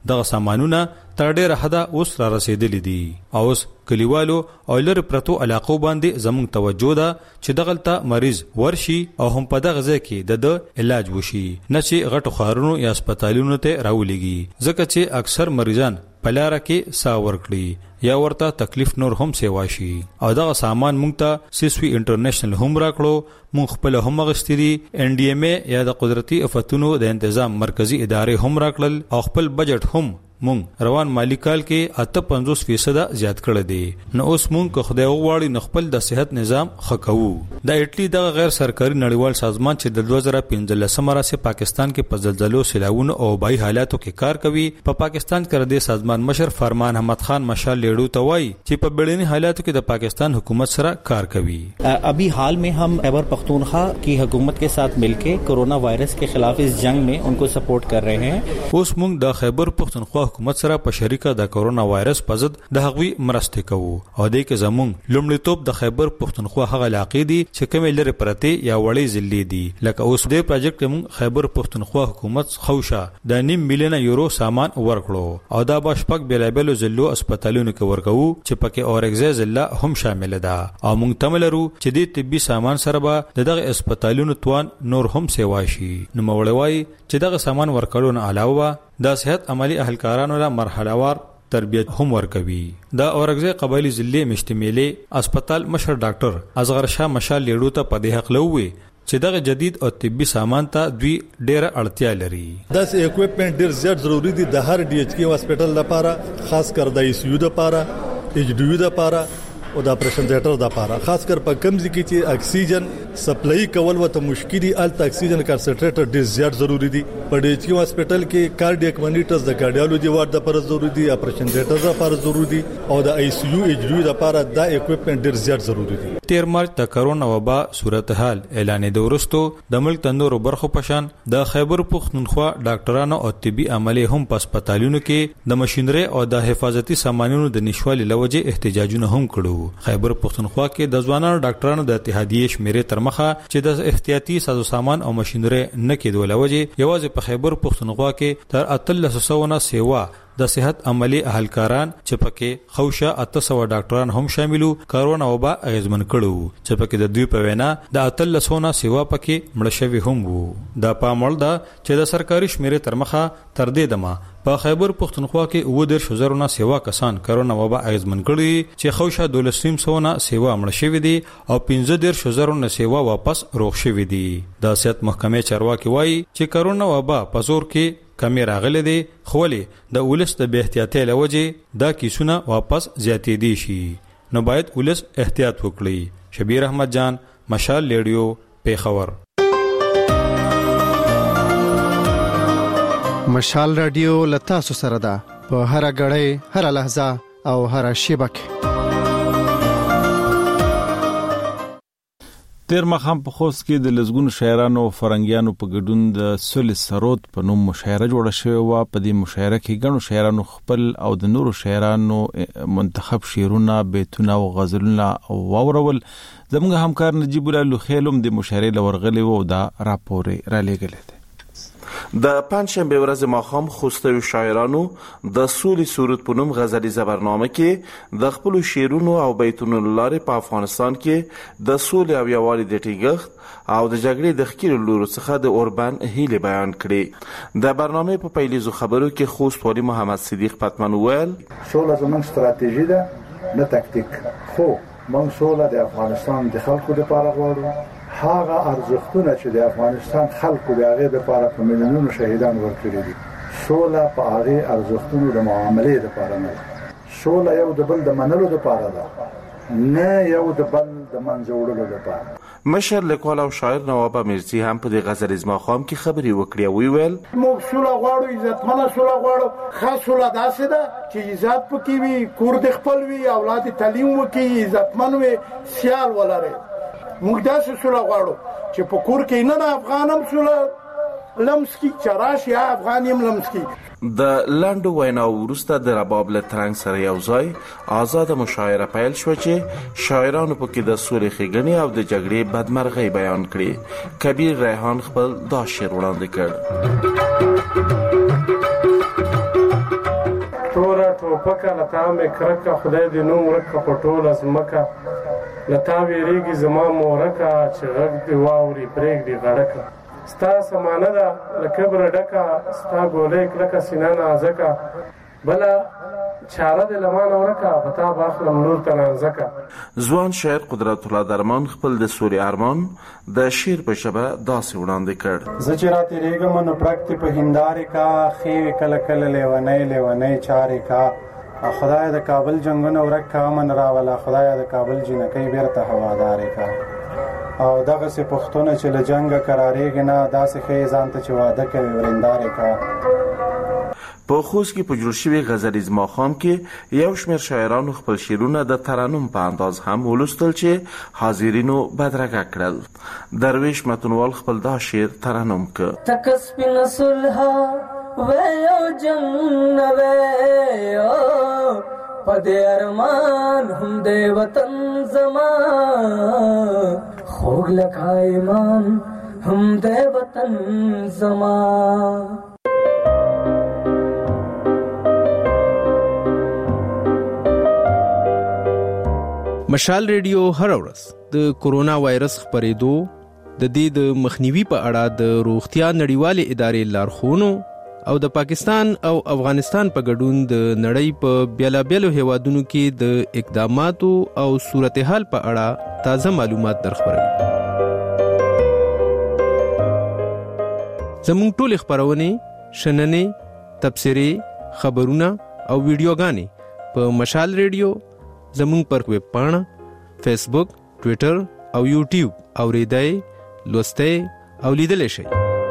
دغه سامانونه تر ډیره حده اوس را رسیدلي دي. اوس کلیوالو او لر پرتو علاقو باندې زموږ توجه ده چې دغلته مریض ورشي او هم په دغه ځای کې د علاج وشي، نه چې غټو ښارونو یا هسپتالونو ته راولېږي، ځکه چې اکثر مریضان په لاره کې ساه ورکړي یا ورته تکلیف نور هم سیوا شي. او دغه سامان مونږ ته سیسوي انټرنیشنل هم راکړو، مونږ خپل هم غستري ان ډي ام اي یا د قدرتي آفتونو د تنظیم مرکزی ادارې هم راکړل او خپل بجټ هم مونږ روان مالی کال کې اته پنځوس فیصد زیات کړی دی. نو اوس مونږ که خدای وغواړي نو خپل د صحت نظام ښه کوو. د اټلی دغه غیر سرکاري نړیوال سازمان چې د دوه زره پنځلسم راځي پاکستان کې په زلزلو، سیلاوونو او وبایي حالاتو کې کار کوي، په پا پاکستان کې د سازمان مشر فرمان احمد خان مشال لیډو ته وایي چې په بیړني حالاتو کې د پاکستان حکومت سره کار کوي. ابھی حال میں ہم خیبر پختونخوا کی حکومت کے ساتھ مل کے کورونا وائرس کے خلاف اس جنگ میں ان کو سپورٹ کر رہے ہیں. اوس مونږ د خیبر پختونخوا حکومت سره په شریکه د کورونا وایرس په ضد د هغوی مرسته کوو او د کې زمونږ لومړیتوب د خیبر پختونخوا هغه علاقې دي چې کومې لري پرته یا وړې ضلع دي. لکه اوس د پروجیکټ موږ خیبر پختونخوا حکومت خوشا د نیم میلیون یورو سامان ورکړو او دا به شپږ بیلابلو ضلعو هسپتالونو کې ورکوو چې پکې اورګزه ضلع هم شامل ده. او موږ تمل لرو چې د طبي سامان سره به دغه هسپتالونو توان نور هم سیوا شي. نو مولوي چې دغه سامان ورکړو نه علاوه د صحت عملی اهلکارانو له مرحله وار تربیت هم ورکوي. د اورګزه قبایلی ضلع مشتمله هسپتال مشر ډاکټر اصغر شاه مشال لیډو ته په دې حق لوي چې دغه جدید او طبي سامان ته دوی ډېر اړتیا لري. داس اکوپمنٹ ډېر زیات ضروری دي د هر ډي ایچ کی هسپتال لپاره، خاص کر د ای سی یو لپاره، ایچ ډي یو لپاره او د اپریشن تھیټر لپاره، خاص کر په کمزې کې چې اکسیجن سپلای کول وته مشکلي الته اکسیجن کانسنټریټر ډېر زیات ضروری دي. په ډي ایچ کی هسپتال کې کارډیاک مانیټرز د کارډیالوجي وارډ لپاره ضروری دي، اپریشن تھیټر لپاره ضروری دي او د ای سی یو ایچ ډي یو لپاره دا اکوپمنٹ ډېر زیات ضروری دي. تیر مارچ د کرونا وبا صورتحال اعلان د ورستو د ملک تندور برخو پشان د خیبر پختونخوا ډاکټرانو او طبي عملي هم په هسپتالونو کې د ماشينري او د حفاظتي سامانونو د نشوالي لوجه احتجاجونه هم کړو. خیبر پختونخوا کې د ځوانانو ډاکټرانو د اتحادیې شمیرې تر مخه چې د احتیاطي سازو سامان او ماشينري نه کېدو لوجه یوازې په خیبر پختونخوا کې تر اتلس سو نه سیوا د صحت عملی اهلکاران چې پکې خوشا اته سو ډاکټران هم شاملو کرونا وبا اغیزمن کړو چې پکې د دوی په وینا د اتلس سو نه سیوا پکې مړ شوی هم وو. دا پامړ دا چې د سرکاري شمیرې تر مخه تر دې دمه په خیبر پختونخوا کې اوه در شزرونه سیوا کسان کرونا وبا اغیزمن کړي چې خوشا دولسیم سو نه سیوا مړ شوی دي او پنځه در شزرونه سیوا واپس روغ شوی دي. د صحت محکمې چارواکي وایي چې کرونا وبا په زور کې کمی راغلی دی، خو ولې د ولس د بې احتیاطۍ له وجې دا کیسونه واپس زیاتېدی شي. نو باید ولس احتیاط وکړي. شبیر احمد جان، مشال لیډیو، پیښور. مشال رادیو لتا سو سره ده په هر غړې، هر لحظه او هر شیبه کې. تیر مخام په خوست کې د لزګونو شاعرانو او فرنګیانو په ګډون د سل سرود په نوم مشاعره جوړه شوې و. په دې مشاعره کې ګڼو شاعرانو خپل او د نورو شاعرانو منتخب شعرونه، بیتونه او غزلونه واورول. زموږ همکار نجیب الله لوخیلم د مشاعرې لورغلی و او دا راپورې را لېږلی دی. د پنجشنبه ورځ ماښام خوستوي شاعرانو د سولې سرود په نوم غزلیزه برنامه کې د خپل شعرونو او بیتونو لارې په افغانستان کې د سولې او یووالي د ټینګښت او د جګړې د ښکیلو لورو څخه د اوربند هیلې بیان کړې. د برنامه په پیلیزو خبرو کې خوست والي محمد صدیق پتمن وویل سوله زموږ ستراتیژي ده نه تکتیک، خو موږ سوله د افغانستان د خلکو لپاره غواړو. هغه ارزښتونه چې د افغانستان خلکو د هغې لپاره په میلیونونو شهیدان ورکړي دي، سوله په هغې ارزښتونو د معاملې لپاره نه ده. سوله یو د بل د منلو لپاره ده، نه یو د بل د منځه وړلو لپاره. مشر لیکوال او شاعر نواب امیرزي هم په دې غزلیز ماښام کې خبرې وکړې او ویل موږ سوله غواړو، عزتمنه سوله غواړو. ښه سوله داسې ده چې عزت پکې وي، کور د خپل وي، اولاد تعلیم وکړي، عزتمن وي، سیال ولري. موږ داسې سوله غواړو چې په کور کې نه د افغان هم سوله لمس کی، چې راشي افغان هم لمس کی. د لنډو ویناو وروسته د رباب له ترنګ سره یو ځای آزاده مشاعره پیل شوه چې شاعرانو پکې د سولې ښېګڼې او د جګړې بدمرغۍ بیان کړې. کبیر ریحان خپل دا شعر وړاندې کړ. ټوپکه لتا مې کرکه خدای دې نو ورکه په ټوله ځمکه لتا ویریږي زما مورکه چې غږ دې واوري پرېږدي غړکه ستا سمانه ده له کبره ډکه ستا ګولۍ کلکه سینه نازکه بله چاره دې له مانه ورکه په تا باخلم نور ته نانځکه. ځوان شاعر قدرت الله درمان خپل د سولې ارمان د شعر په ژبه داسې وړاندې کړ. زه چې راتېرېږم نو پړک دې په هندارې کا ښې کله کله لیونی لیونی چارې کا خدای د کابل جنګونه ورک کا امن راوله خدای د کابل جنکۍ بیرته هوادارې کا او دغسې پښتونه چې له جنګه قرارېږي نه داسې ښې ځان ته چې واده کوي ورندارې کا. په خوست کې په جوړ شوي غزلیز ماښام کې یو شمېر شاعرانو خپل شعرونه د ترنم په انداز هم ولوستل چې حاضرینو بدرګه کړل. درویش متنوال خپل دا شعر ترنم کړ. تک سپین صلح ویو جنگ نویو پدې ارمان هم دې وطن زما خوږ لکه ایمان هم دې وطن زما. مشال ریډیو هر ورځ د کورونا وایرس خپرېدو د دې د مخنیوي په اړه د روغتیا نړیوالې ادارې لارښوونو او د پاکستان او افغانستان په ګډون د نړۍ په بیلابیلو هیوادونو کې د اقداماتو او صورتحال په اړه تازه معلومات درخبروي. زموږ ټولې خپرونې، شننې، تبصرې، خبرونه او ویډیوګانې په مشال ریډیو زمون پر ویب پاڼه، فیسبوک، ټویټر او یوټیوب اوریدای، لوستای او لیدلای شئ.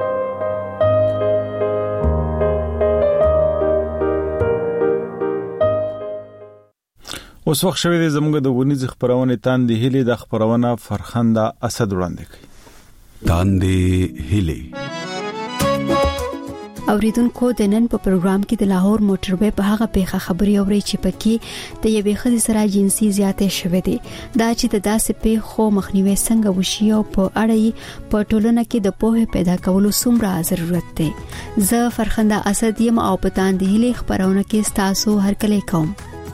اوس وخت شوی دی زموږ د ونیز خبرونه تاندې هلي د خبرونه فرخنده اسد وړاندې کوي. تاندې هلي اوریدونکو د نن په پروګرام کې د لاهور موټروي په هغه پیښه خبري اوري چې پکې د یوې ښځې سره جنسي زیاتې شوې دي. دا چې د داسې پیښو مخنیوي څنګه وشي او په اړه په ټولنه کې د پوهې پیدا کولو څومره ضرورت دی. زه فرخنده اسد یم او په تاندې هلي خبرونه کې تاسو هرکلی کوم.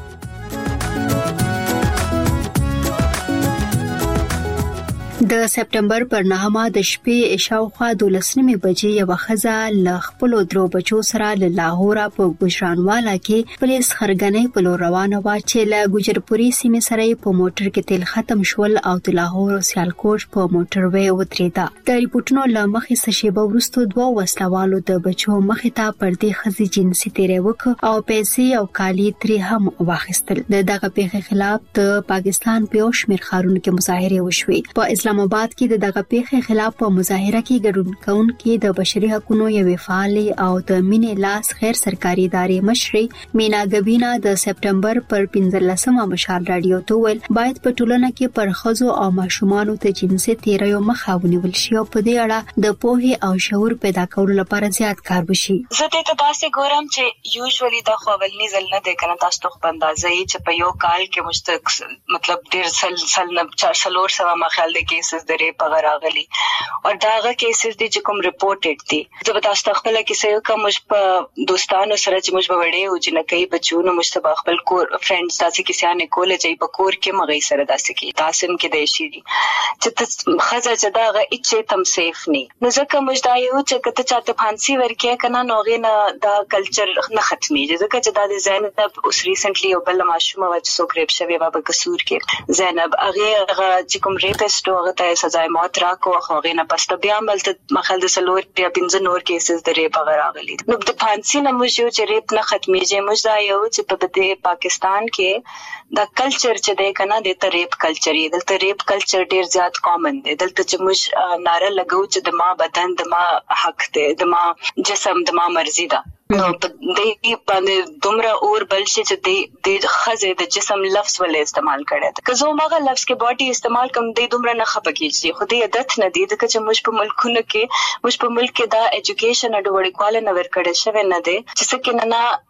د سپټمبر پر نهمه د شپې شاوخوا دولسمې بجې یو ښځه له خپل درو بچو سره له لاهور په ګجرانوالا کې پولیس خرګنۍ په لور روانه و چې له ګجرپوري سیمې سره په موټر کې تیل ختم شول او د لاهور او سیالکوټ په موټروي وتریدا. د ریپورتونو له مخې څه شیبه وروسته دوه وسلوالو د بچو مخې ته پر دې ښځې جنسي تیری وکړ او پیسې او کالي ترې هم واخیستل. د دغه پیښې خلاف د پاکستان په یو شمېر ښارونو کې مظاهرې وشوې. په اسلام آباد کې د دغه پیښې خلاف په مظاهره کې ګډون کوونکي د بشري حقوقو یوې فعالې او د مینې لاس غیر سرکاري ادارې مشري مینا ګبینا د سپټمبر پر پنځلسمه مشال رادیو ته ویل باید په ټولنه کې پر ښځو او ماشومانو ته جنسي تیریو مخه ونیول شي او په دې اړه د پوهې او شعور پیدا کولو لپاره زیات کار وشي. زه دې ته داسې ګورم چې یوزولي دا خو اولنی ځل نه دی کنه تاسو ته اندازې چې په یو کال کې مشتق مطلب ډیر سل سل نه چار سلور سوا ما خیال دی کیسز درې په غراغلي او داغه کیسز دي چې کوم ریپورټډ دي. زه به تاسو خپل کیسه یو کوم په دوستانو سره چې موږ به وړې او چې نه کوي بچونو مشتبه خپل کور فرندز تاسو کیسه نه کوله چې په کور کې مغې سره داسې کی تاسو هم کې د شي چې خزه چې داغه اچې تم سیف نه نو ځکه موږ دا یو چې کته چاته فانسی ورکه کنه نوغه نه دا کلچر نه ختمي ځکه چې دا د زینب اوس ریسنټلی او بل ماشومه و چې سو کریپ شوی و په قصور کې زینب هغه چې کوم ریپسټ هغه ته سزا موت راکو هغه نه پسته بیا ملته مخال د سلور بیا پنځه نور کیسز د ریپ هغه راغلي. نو د فانسی نه موږ یو چې ریپ نه ختمي چې موږ دا یو چې په پاکستان کې دا کلچر چې دی کنه د ریپ کلچر دی دلته ریپ کلچر ډیر زیات کامن دی. دلته چې موږ ناره لګو چې د ما بدن د ما حق دی د ما جسم د ما مرزي ده نو په دې باندې دومره اور بل شي چې د خزه د جسم لفظ ولې استعمال کړي که زه ماغه لفظ کې باډي استعمال کوم د دومره نه خپکیږي خو دې عادت نه دي چې موږ په ملکونو کې موږ په ملک کې دا اډوکیشن اډ وړي کواله نه ورکړې شوی نه دي چې څنګه نه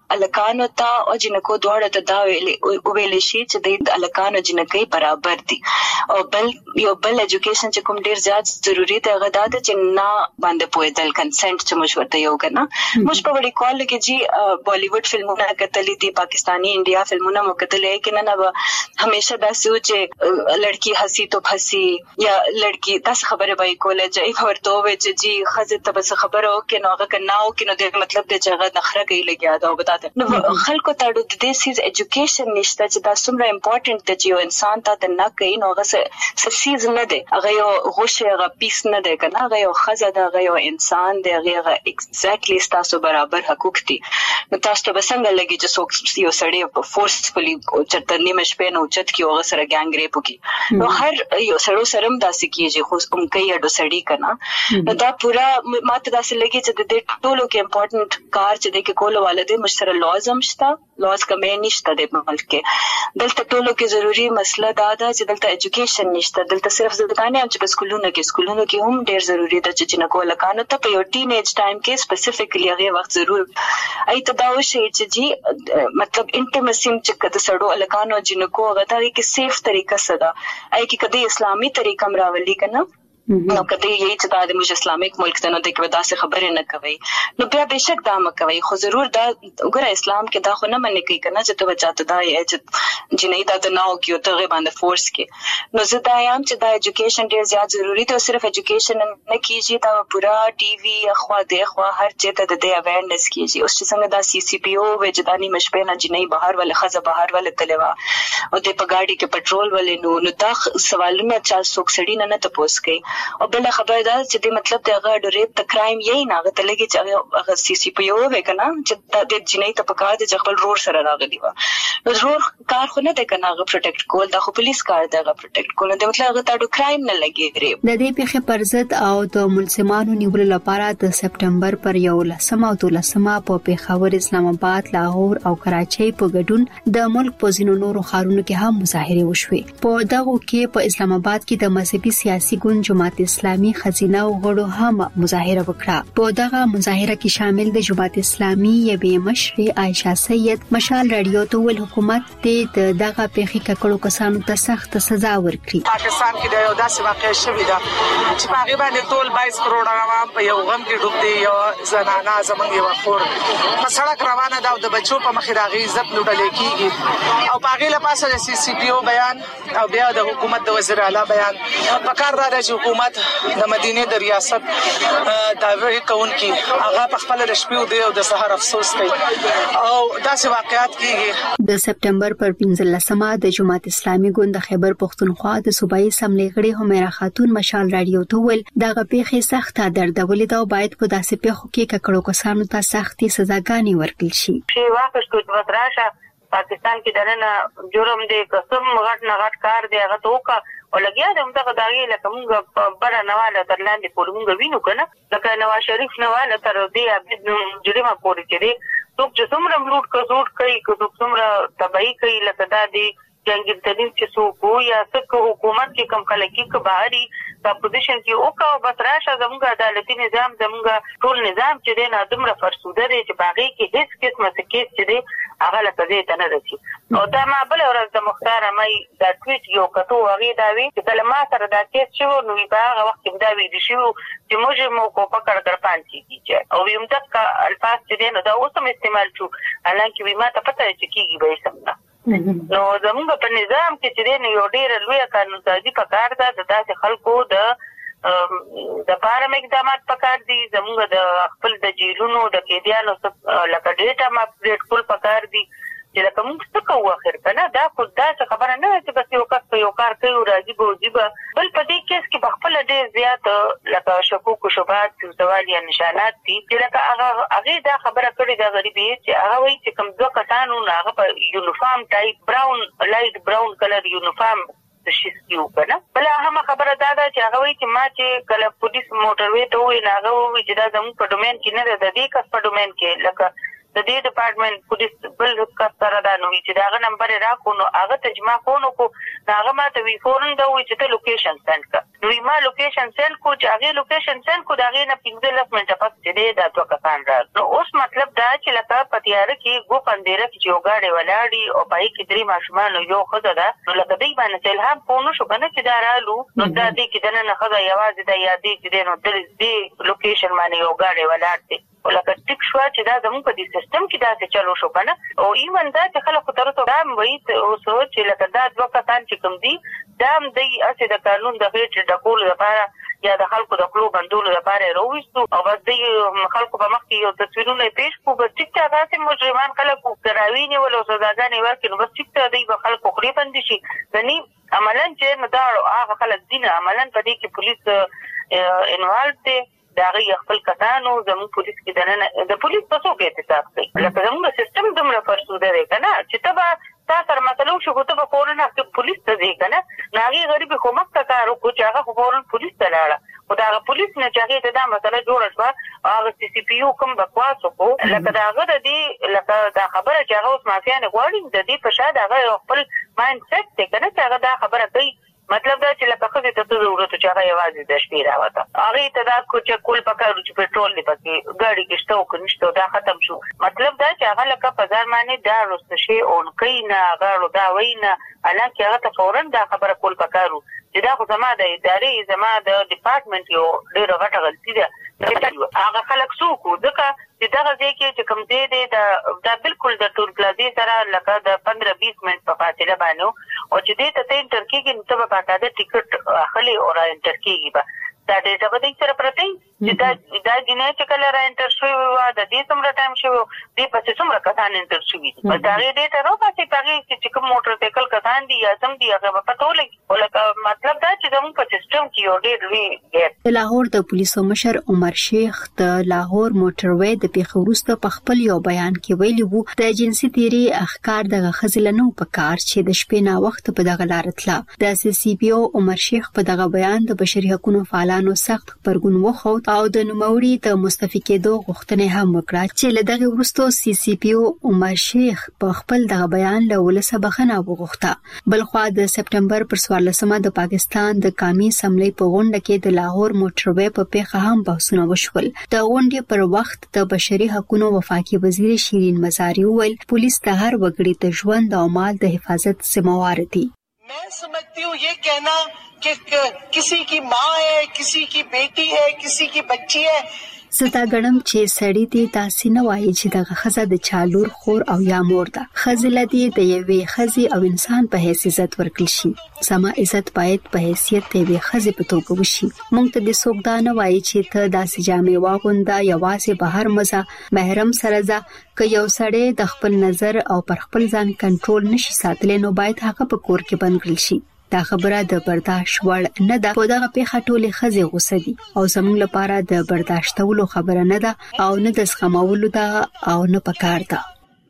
الکانو ته او جنکو دواړه ته دا ویل شي چې د الکانو جنکې برابر دي. او بل یو بل ایجوکیشن چې کوم ډیر زیات ضروری دی هغه دا چې نه باندې پوهېدل کنسنت چې موږ ورته یو کنه. موږ په وړي کال کې جی بالیوډ فلمونه کتلې دي، پاکستانی انډیا فلمونه مو کتلې کې نه نه همیشه دا سوچ لڑکی ہنسی تو پھنسی یا لڑکی تاسو خبره به کوله چې ورته وې چې جی خزه ته بس خبره وکړي نو هغه کناو کې نو د مطلب د چغه نخره کوي لګیا دا وبداته نو خلکو ته د دې سیز ایجوکیشن نشته چې دا څومره امپورټنت دی چې یو انسان ته د نه کوي نو هغه څه سیز نه دی، هغه یو غوشه هغه پیس نه دی کنه، هغه یو خزه ده، هغه یو انسان دی، هغه ایگزیکټلی تاسو برابر حقوق دي. نو تاسو ته څنګه لګي چې څوک یو سړی په فورسفلی چرته نیمه شپه نو چت کې هغه سره ګانګ ریپ وکي نو هر یو سړو سرم داسې کیږي خو هم کوي اډو سړی کنه. نو دا پورا ماته داسې لګي چې د دې ټولو کې امپورټنت کار چې د کې کول والده مشترک لوز هم شته، لوز کمې نشته د ملک کې. دلته ټولو کې ضروری مسله دا ده چې دلته ایجوکیشن نشته، دلته صرف زدهګانې هم چې په سکولونو کې سکولونو کې هم ډیر ضروری ده چې جنکو لکانو ته په یو ټین ایج ټایم کې سپیسیفیکلی هغه وخت ضرور ای ته دا وشي چې جی مطلب انټیمسیم چې کده سړو لکانو جنکو هغه ته کې سیف طریقه سره ای کې کده اسلامي طریقه مراولي کنه نو کته یی چې دا د موږ اسلامیک ملک ته نو د کې ودا څخه خبرې نه کوي نو بیا بهشک دا م کوي خو ضرور دا وګوره اسلام کې دا خو نه منې کوي کنه چې ته بچاته دا یې چې جنې دا د ناو کې ته باندې فورس کې نو زه دا یم چې دا ایجوکیشن ډیر زیات ضروری دی. صرف ایجوکیشن نه کیږي دا پورا ټي وي اخوا د اخوا هر چیرته د دې اویرنس کیږي. اوس چې څنګه دا سی سی پی او وجداني مشپې نه جنې بهر ول خزه بهر ول تلوا او د پګاډي کې پټرول ولې نو نو دا سوالونه چا څوک سړی نه نه تپوس کوي. او بل خبر دا چې د مطلب دغه ډریپ د کرایم یې نه غته لګي چې هغه سی سی پی او وکنه چې د جنۍ ته پکار د خپل رور سره راغلی و نو رور کار خو نه د کنه هغه پروټیکټ کول د خو پولیس کار دغه پروټیکټ کول د مطلب هغه ته کرایم نه لګي ریپ د دې پیښې پر ضد او د ملزمانو نیولو لپاره د سپټمبر پر یو لسمه او دولسمه په پیښور، اسلام آباد، لاهور او کراچۍ په ګډون د ملک په ځینو نورو ښارونو کې هم مظاهره وشوې. په دغه کې په اسلام آباد کې د مذهبي سیاسي ګوند جماعت اسلامي خزینه او غړو هم مظاهره وکړه. په دغه مظاهره کې شامل د جماعت اسلامي یبې مشر عائشہ سید مشال رادیو ته ول حکومت د دغه پیښې ککړو کسانو ته سخت سزا ورکړي. پاکستان کې د یو داسې واقع شوې ده چې په هغه باندې ټول بایس کروڑ عوام په یو غم کې ډوب دي. یو زنانه زمونږ یو خور په سړک روانه ده او د بچو په مخ راغی عزت لوټل کېږي او په هغه لپاره د سی سی پی او بیان او بیا د حکومت د وزیر اعلی بیان په کار راځي چې حکومت د مدینه د ریاست داوی کوونکی هغه په خپل د شپې او د سحر افسوس کوي او داسې واقعیات کیږي. د سپټمبر پر پنځلسمه د جماعت اسلامي ګوند د خیبر پښتونخوا د صوبایي اسمبلی غړي همیرا خاتون مشال رادیو ته ول دغه پیښې سخته دردولې ده او باید په داسې پیښو کې ککړو کسانو ته سختي سزاګانې ورکړل شي. شی واپس کوټ وتراشه پاکستان کې دنه جرم دی قسم غټ نه غټ کار دی هغه توکا او لګیا د همدغه داغي لکه موږ بره نواله تر لاندې پورې موږ وینو کنه لکه نواز شریف نواله تر دې عبد جریمه پورې کړي څوک چې څومره لوټ کوټ کوي څوک څومره تبعی کوي لکه دا دی جنگی تدین چې څوک یا څوک حکومت کې کم کلکی کې بهاري د اپوزیشن کې او کا بس راشه زموږ عدالتي نظام زموږ ټول نظام چې دی نه دومره فرسوده دی چې باغی کې هیڅ قسمه څه کیس چې دی هغه لکه دې ته نه رسي. او دا ما بل ورځ د مختار مې دا ټویټ یو کتو هغه دا وی چې کله ما سره دا کیس شو نو په هغه وخت کې دا وی دي شو چې موږ مو کو پکړ کړ پانچي کیږي او یم تک الفاظ چې دی نو دا اوس هم استعمال شو حالانکه وی ما ته پته چې کیږي به سمنا نو زموږ په نظام کې چې دی یو ډیر لوی قانون سازي پکار ده د داسې خلکو د د پاره اقدامات پکار دي زموږ د خپل د جیلونو د قیدیانو لکه ډیټا ما اپډیټ کول پکار دي چې لکه موږ څه کوو اخر کنه دا خو دا خبره نه چې بس یو کس په یو کار کوي او راځي به وځي بل په دې کیس کې بخپل ډیر زیات لکه شکوک او شبهات سوال یا نشانات دي چې لکه هغه هغه دا خبره کړې دا غریبي چې هغه وایي چې کوم دوه کسانو هغه په یونیفارم ټایپ براون لایټ براون کلر یونیفارم د شیسکیو کنه بل هم خبره دا ده چې هغه وایي چې ما چې کله پولیس موټر وې ته وې هغه وایي چې دا زموږ په ډومین کې نه ده د دې کس په ډومین کې لکه د دې ډپارټمنټ پولیس بل کس سره دا نو چې دا غ نمبر راکو نو هغه ترجمه کونو کو هغه ماته وی فورن دا وی چې ته لوکیشن سند کړه نو ما لوکیشن سند کو چې هغه لوکیشن سند کو دا غي نه پنځه منټه پس چې دا دوه کسان را نو اوس مطلب دا چې لکه پتیاره کې ګو پندره کې یو غاډي ولاړی او پای کې درې ماشومان یو خزه ده نو لکه دای باندې الهام پونه شو کنه چې دا رالو نو دا دې کې دنه خزه یوازې د یادې چې نو درې لوکیشن باندې یو غاډي ولاړ دي ولکه ټیک شو چې دا زموږ په دې سیستم کې دا څه چلو شو کنه او ایمن دا چې خلکو تر ته دا وایي او سوچ چې لکه دا دوه کسان چې کوم دي دا هم د اسې د قانون د هیڅ د کول لپاره یا د خلکو د خپل بندولو لپاره راوېستو او بس د خلکو په مخ کې یو تصویرونه پیښ کو بس ټیک ته تاسو مجرمان خلکو کراوینه ولو سزاګانې ورکړي نو بس ټیک ته دی په خلکو خوري بند شي غني عملاً چې نو دا هغه خلک دي عملاً په دې کې پولیس انوالو دي دا غي خپل کسانو زموږ پولیس کې دنه د پولیس په څو کې احتساب کوي لکه زموږ سیستم دمره فرسوده دی کنه چې تبا تاسو سره مسلو شو ته په فورن هغه پولیس ته دی کنه ناغي غریب کومک تا کارو کو چې هغه فورن پولیس ته لاړه او دا پولیس نه چاغي ته دا مسله جوړه شو هغه سی سی پی یو کوم بکواس کو لکه دا هغه د دې لکه دا خبره چې هغه اوس مافیا نه غواړي د دې په شاده هغه خپل مایند سیټ ته کنه چې هغه دا خبره کوي مطلب دا چې لکه خو ته ضرورت چې هغه یوازې د شپې راوته هغه ته دا کو چې کول پکارو چې پټرول دی پکې ګاډي کې شته او کنيشته دا ختم شو مطلب دا چې هغه لکه په ځان باندې دا رسته شي اون کینا هغه دا وینا الکه هغه ته فورن دا خبره کول پکارو چې دا خو زما د ادارې زما د ډپارټمنټ یو ډیره غټه غلطي ده هغه خلک څوک ځکه چې دا غږی کې چې کوم دی دی دا دا بالکل د ټول پلازي سره لکه د پندرہ بیس منټ په فاصله باندې او چې دې ته انټر کېږي نو ته په کاده ټیکټ اخلي او را انټر کېږي به دا ډیټا به دې سره پرته چې دا دا جنې چې کله را انټر شوی و دا دې څومره ټایم شوی دې پسې څومره کسان انټر شوی دي دا ډیټا نو پاتې پاره چې کوم موټر سایکل کسان دي یا سم دي هغه په پټو لګي ولکه مطلب دا چې زموږ په سیستم کې یو ډېر لوی ګیپ د لاهور د پولیسو مشر عمر شیخ د لاهور موټروي د پیښورسته په خپل یو بیان کې ویلي وو د جنسي تیری اخکار دغه خزلنو په کار چې د شپې نا وخت په دغه لار تله د سی سی پی او عمر شیخ په دغه بیان د بشري حقوقو فعالانو سخت خبرګون وخو او د نوموړي د مستفی کېدو غوښتنه هم وکړه چې له دغه وروسته سی سی پی او عمر شیخ په خپل دغه بیان له ولسه بخنه وغوښته بلخوا د سپټمبر پر څوارلسمه د پاکستان د قومي اسمبلی په غونډه کې د لاهور موټروي په پیښه هم بحثونه وشول د غونډې پر وخت د بشري حقوقو وفاقي وزیر شیرین مزاری ویل پولیس د هر وګړي د ژوند او مال د حفاظت ذمہوار دي मैं समझती हूँ ये कहना कि किसी की माँ है, किसी की बेटी है, किसी की बच्ची है ستا غړم چې سړی دی تاسو نه وایي چې دغه خزه د چالور خور او یا مور ده خزله دی د یوې خزي او انسان په حیث عزت ورکړل شي سما عزت باید په حیثیت د یوې خزي په توګه وشي مونږ ته د څوک دا نه وایي چې ته داسې جامې واغونده یوازې بهر مزه محرم سره ځه که یو سړی د خپل نظر او پر خپل ځان کنټرول نشي ساتلی نو باید هغه په کور کې بند کړل شي دا خبره د برداشت وړ نه ده په دغه پیښه ټولې خزې غوسه دي او زموږ لپاره د برداشتولو خبره نه ده او نه د زغمولو ده او نه پکار ده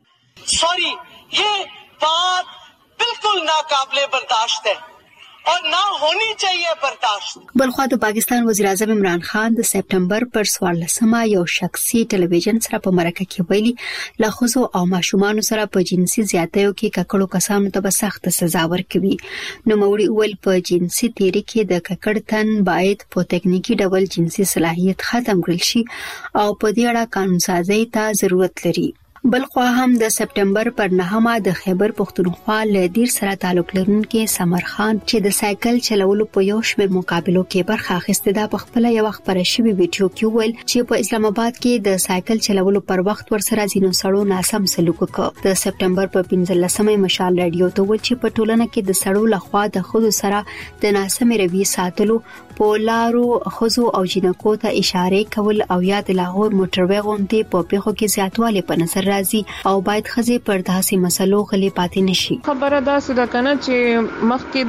سوري یہ بات بالکل ناقابل برداشت ہے اور نہ ہونی چاہیے برداشت بلخوا د پاکستان وزیر اعظم عمران خان د سپټمبر پر څوارلسمه یو شخصي ټلویزیون سره په مرکه کې ویلي لخصو او ماشومان سره په جنسي زیاتیو کې ککړو کسانو ته سخت سزا ورکوي نو موري ول په جنسي تیری کې د ککړتن باید په ټکنیکی ډول جنسي صلاحیت ختم کړل شي او په دې اړه قانون سازي ته ضرورت لري بلخوا هم د سپټمبر پر نهمه د خیبر پختونخوا له دیر سره تعلق لرونکي سمر خان چې د سایکل چلولو په یو شمېر مقابلو کې برخه اخیسته د خپل یو خبره شوی ویډیو کې ویل چې په اسلام آباد کې د سایکل چلولو پر وخت ورسره ځینو سړو ناسم سلوک وکړ د سپټمبر په پنځلسمه مشال رادیو ته و چې په ټولنه کې د سړو لخوا د خود سره د ناسم روي ساتلو په لارو خزو او جنکو ته اشاره کول او یا د لاهور موټروي غونډې په پیښو کې زیاتوالی په نظر راځي او باید خزي پر داسې مسلو غلي پاتې نشي خبره دا سده کنه چې مخکې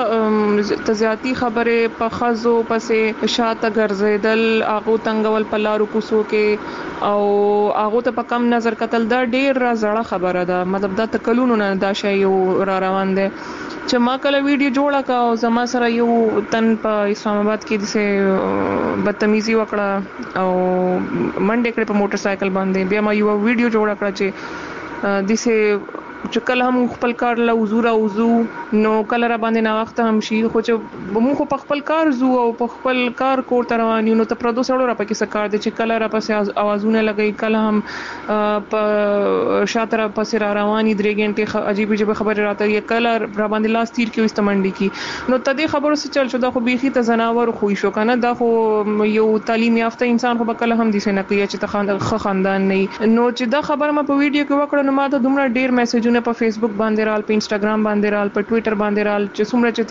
دا تزیاتی خبره په خزو پسې شاته ګرځیدل اغه تنگول په لارو کوسو کې او هغه ته په کم نظر کتل دا ډیر زړه خبره ده. مطلب دا تکلونو نه دا شی را روان دي چې ما کله ویډیو جوړه کا او زما سره یو تن په اسلام آباد کې دسه بدتمیزي وکړه او منډه کړې په موټر سایکل باندې. بیا ما یو ویډیو جوړه کړه چې دسه چې کله هم خپل کار له حضور او وضو نو کله را باندې نا وخت هم شي خو چې موږ په خپل کار زو او په خپل کار کور ته روان یو نو ته پردو سره را پکې سکار دي چې کله را پسې اوازونه لګي کله هم په شاته را پسې را رواني درې غنټه عجیب عجیب خبره راته یې کله را باندې لاس تیر کې استمنډي کی نو ته دې خبرو څه چل شو دا خو بيخي ته زناور خو شو کنه دا خو یو تعلیم یافته انسان خو کله هم دي سه نه کوي چې ته خاندان نه نو چې دا خبره ما په ویډیو کې وکړه نو ما ته دومره ډیر میسجونه په فیسبوک باندې رال په انستګرام باندې رال په ټوئیټر باندې رال چې څومره چې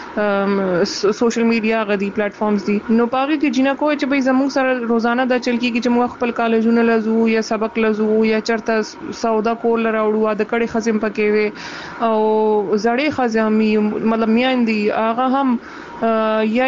ته سوشل میډیا غدي پلیټ فارمز دي نو پاره کې جنا کوی چې به زموږ سره روزانه د چل کېږي چې موږ خپل کالجونه لزو یا سبق لزو یا چرته سودا کول راوړو د کړي خزم پکې وي او زړې خزامي مطلب میاندي هغه هم یا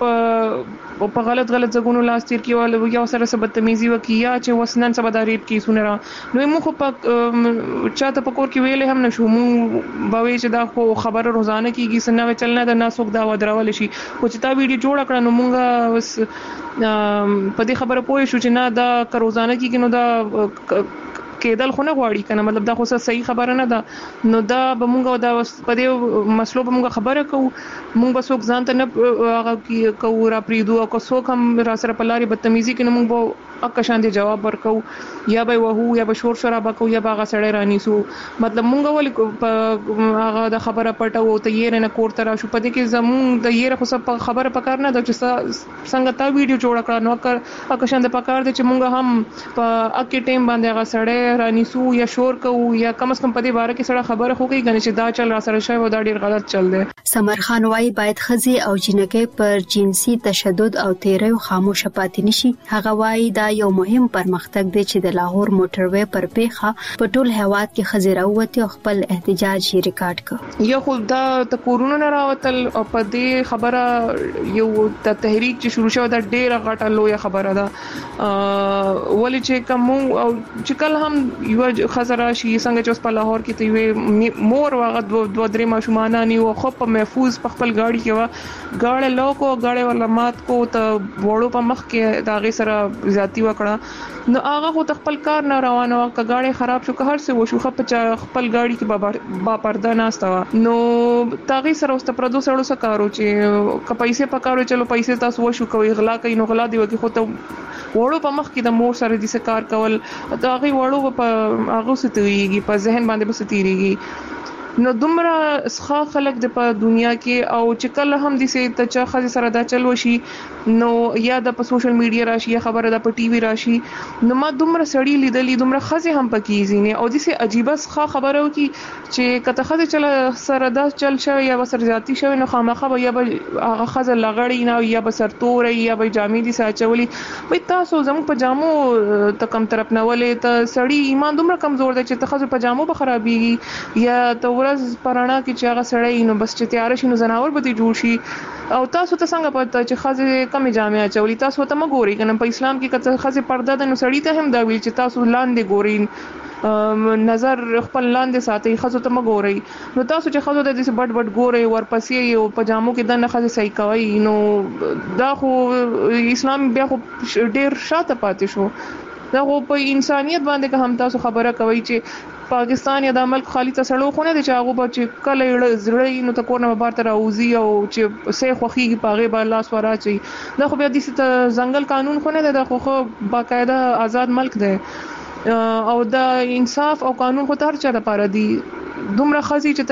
په په غلط غلط ځګونو لاس تیر کیواله یا سره سبتمیزي وکي یا چې وسنن سبداري کی سونره نو موږ په چاته پکور کې ویلې هم نشو مو باوي چې دا خو خبره روزانه کیږي سنوي چلنه د ناسوک دا ودرول شي خو چې تا ویډیو جوړ کړه نو موږ په دې خبره پوه شو چې نه دا روزانه کیږي نو دا کېدل خو نه غواړي کنه مطلب دا خو صحیح خبره نه ده نو دا به مونږ دا په دې مسلو به مونږ خبره کوو مونږ به څوک ځان ته نه هغه کوو را پریدو او څوک هم را سره په لارې بدتمیزي کوي نو مونږ به اکه شان دي جواب ورکو یا به وهو یا به شور شرابه کوو یا به هغه سړی رانیسو مطلب مونږ ولې هغه د خبره پټو ته یې نه کور ته راشو په دې کې زمونږ د یې خو څه خبره پکار نه ده چې څنګه تا ویډیو جوړ کړه نو اکه شان د پکار دي چې مونږ هم په اکه ټیم باندې هغه سړی رانیسو یا شور کوو یا کم از کم په دې باره کې سره خبره خو کوي غنه چې دا چل را سره شوی و دا ډیر غلط چل دی. سمر خان وايي باید خزي او جنکې پر جنسي تشدد او تیریو خاموش پاتې نشي. هغه وايي دا یو مهم پرمختګ دی چې د لاهور موټروي پر پیخه په ټول هواد کې خزي راووتي او خپل احتجاج یې ریکارډ کړ. یو خو دا د کورونو نه راوتل او په دې خبره یو د تحریک چې شروع شو دا ډیره غټه لوی خبره ده ولې چې کوم او چې کله هم یو خزر شي څنګه چې اوس په لاهور کې ته وي مور واغ دو درې ماشومان نه او خو په محفوظ په خپل گاڑی کې وا گاڑی لوکو گاڑی ولا مات کو ته وړو په مخ کې دا غي سره زیاتی وکړه نو هغه خو خپل کار نه روانه او ک گاڑی خراب شو که هر څه وشو خپ خپل گاڑی کې با پرده ناستا نو تاغي سره اوس ته پردو سره سکارو چې ک پیسې پکارو چلو پیسې تاسو وشو کوي غلا کوي نو غلا دی وکي خو ته وړو په مخ کې د مور سره د کار کول دا غي وړو په هغه ستويږي په ذهن باندې بس تیریږي نو دومره ښه خلک د په دنیا کې او چې کله هم د سي ته چا خځه سره دا چلو شي نو یا د په سوشل میډیا راشي یا خبره د په ټي وي راشي نو ما دومره سړی لیدلې دومره خځه هم پکې زینه او د سي عجيبه ښه خبره وکي چې کته خځه چل سره دا چل شوی یا بسر ذاتی شوی نو خامخه یا به هغه خځه لغړی نه یا به سرتور یا به جامې دي ساچولي وای تاسو زموږ په جامو ته کم طرف نه ولې ته سړی ایمان دومره کمزور دی چې ته خځه په جامو به خرابيږي یا ته ورځ پرانا کې چې هغه سړی نو بس چې تیار شي نو زناور به دي جوړ شي او تاسو ته څنګه پته چې خځه کم جامې اچولي تاسو ته مګوري کنه په اسلام کې کته خځه پرده ده نو سړی ته هم دا ویل چې تاسو لاندې ګورئ نظر خپل لاندې ساتي خځو ته مګوري نو تاسو چې خځو د دې بډ بډ ګوري ورپسې یو پجامو کې د نه خځه صحیح کوي نو دا خو اسلام بیا خو ډیر شاته پاتې شو دا خو په انسانيت باندې که هم تاسو خبره کوي چې پاکستان یا د ملک خالی تسړو خو نه دي چې هغه به چې کله زړی نو ته کور نه بار تر اوزي او چې سه خوخي پاغه به لاس وراچي دا خو بیا د ځنګل قانون خو نه ده خو باقاعده آزاد ملک دی او د انصاف او قانون خو تر چا لپاره دی دومره خزي چې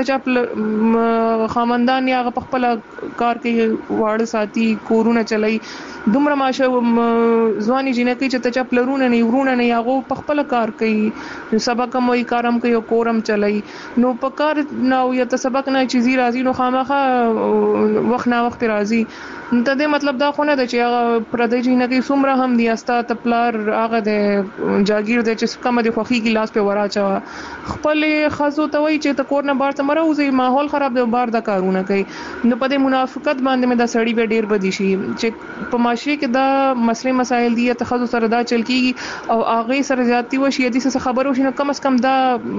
تچا خامندان یا په خپل کار کې واړه ساتي کورونه چلای دومره ماشه ځواني جنکې چې تچا پلرونه نه ورونه نه یاغو په خپل کار کوي سبق هم وي کارم کوي او کورم چلای نو په کار نو یا ته سبق نه چې زی راځي نو خامخه وخت نه وخت راځي نو ته دې مطلب دا خو نه ده چې هغه پردې جنکې څومره هم دی استا تپلار هغه د جاگیر د چې کوم د خوخي ګلاس په وراچا خپل خزو ته وای چې ته کور نه بار ته مروزي ماحول خراب دی بار د کارونه کوي نو په دې منافقت باندې مې دا سړی به ډیر بدی شي چې په معاشره کې دا مسلې مسایل دي ته خزو سره دا چل کیږي او هغه سره زیاتی وشي د څه خبرو شنه کم از کم دا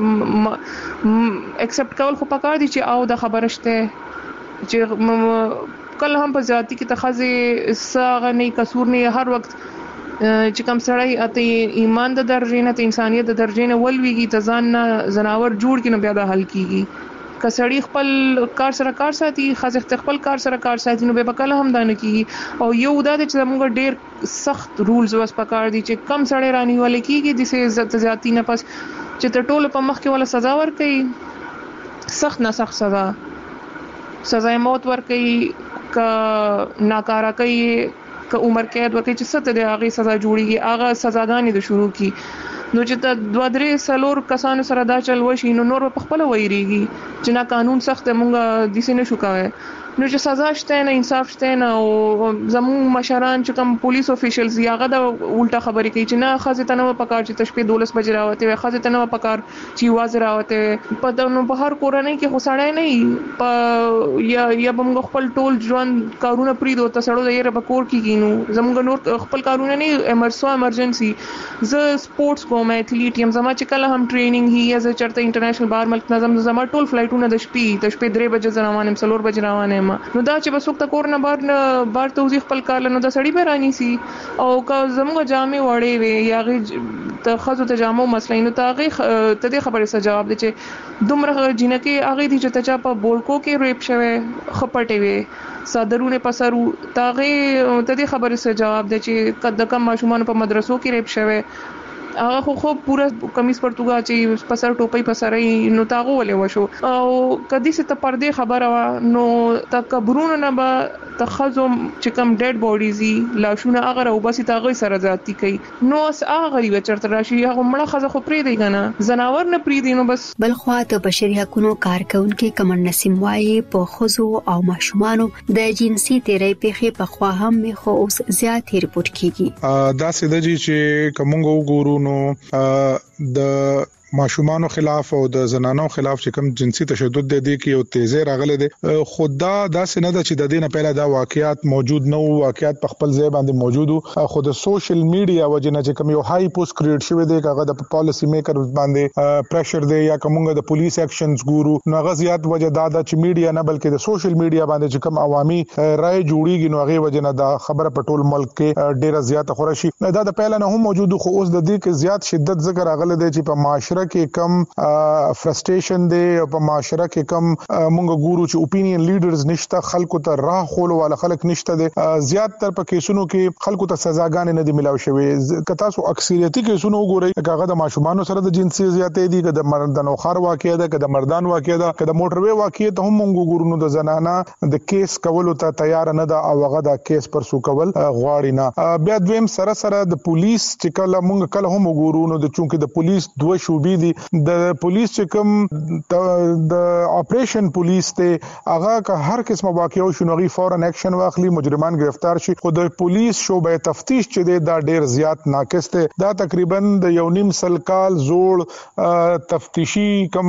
اکسپټ کول خو پکار دي چې او دا خبره شته چې کله هم په ذاتی کې تخزه ساغه نه قصور نه هر وخت چې کوم سړی اته ایمان د درجه نه ته انسانيت د درجه نه ولويږي ته ځان نه زناور جوړ کینو بیا د حل کیږي کسړی خپل کار سره کار ساتي خزه خپل کار سره کار ساتي نو به بکله هم دانه کیږي او یو دا چې موږ ډیر سخت رولز وس پکار دي چې کم سړی رانی ولې کیږي د سه عزت زیاتی نه پس چې ته ټول په مخ کې ولا سزا ور کوي سخت نه سخت سزا سزا موت ور کوي ک ناکارا کوي ک عمر قید ور کوي چې ست د هغه سزا جوړیږي هغه سزاګانې د شروع کی نو چې د دوه درې سلور کسانو سره دا چل وشي نو نور په خپل وایریږي چې نا قانون سخت مونږه د سینې شو کاوه نو چې سزا شته نه انصاف شته نه او زمو مشران چې کوم پولیس افیشلز یاغه د الټا خبرې کوي چې نه خازه تنه پکار چې تشپې دولس بجې راوته وي خازه تنه پکار چې واز راوته په نو په هر کورنۍ کې خسړای نه په یا یا بمغه خپل ټول ژوند کارونه پریدو ته سړو د یره بکور کې کینو زموږ نور خپل کارونه نه امرسو امرجنسي ز سپورتس کوم ایتھلیټ یم زما چې کله هم ټریننګ هي از چرته انټرنیشنل بار ملک نظم زما ټول فلایټونه د شپې د شپې درې بجې روانم سلور بجې روانم نو دا چې بس وخت کور نه بار بار توضیح خپل کار لنو دا سړی به رانی سي او که زموږ جامع وړې وي یا غي ته خزو ته جامو مسلې نو تاغي ته دې خبره سره جواب دي چې دومره جنکه هغه دي چې ته چا په بولکو کې ریپ شوه خپټې وي صادرونه پسرو تاغي ته دې خبره سره جواب دي چې کله کم ماشومان په مدرسو کې ریپ شوه هغه خو خو پورا کمیس پرتګا چې پسر ټوپۍ پسرې نو تاغو ولې وشو او کدي څه ته پردې خبره نو تکبرونه نه به تخزم چې کم ډیډ باډیزي لاشونه هغه او بس تاغي سره ذاتی کوي نو اس هغه ری چرته راشي هغه مړه خزه خو پری دی کنه زناور نه پری دی نو بس بل خو ته بشري حقوقو کارکونکو کمن نسیم وايي په خزو او ماشومانو د جنسي تیرې پیخي په خوا هم خو اوس زیات ریپورت کیږي دا سده چې کومو ګورو نو د ماشومانو خلاف او د زنانو خلاف چې کوم جنسي تشدد د دې کې یو تیزه راغله ده خدا دا سند چې د دې نه پهله دا واقعیات موجود نه وو واقعیات په خپل ځای باندې موجود وو خو د سوشل میډیا وجنه چې کوم یو هاي پوسټ کریټ شوی دی هغه د پالیسی میکر باندې پریشر دی یا کومه د پولیس اکشنز ګورو نو هغه زیات وجه دا د چې میډیا نه بلکې د سوشل میډیا باندې چې کوم عوامي رائے جوړیږي نو هغه وجنه دا خبره په ټول ملک کې ډیره زیات خورشي دا د پهله نه هم موجود خو اوس د دې کې زیات شدت ذکر راغله دی چې په معاشره کې کم فرستریشن دی او په معاشره کې کم مونږ ګورو چې اپینین لیډرز نشته خلکو ته راه خول ولا خلک نشته دي زیات تر په کیسونو کې خلکو ته سزاګانې نه دي ملاو شوی کته سو اکثریتي کیسونو وګورئ هغه د ماشومانو سره د جنسي زیاتې دي که د مردانو خار واقعیا ده که د مردان واقعیا ده که د موټروي واقعیا ته هم مونږ ګورو نو د زنانه د کیس کولو ته تیار نه ده او هغه د کیس پر سو کول غواړي نه بیا دویم سره سره د پولیس چې کله مونږ کله هم وګورو نو د چونکه د پولیس دوه شوبې دي د پولیس چې کوم د اپریشن پولیس ته هغه که هر قسمه واقعو شنوغي فورن اکشن واخلي مجرمان گرفتار شي خو د پولیس شوبه تفتیش چې دا ډیر زیات ناقص ته دا تقریبا د یو نیم سل کال زوړ تفتیشي کم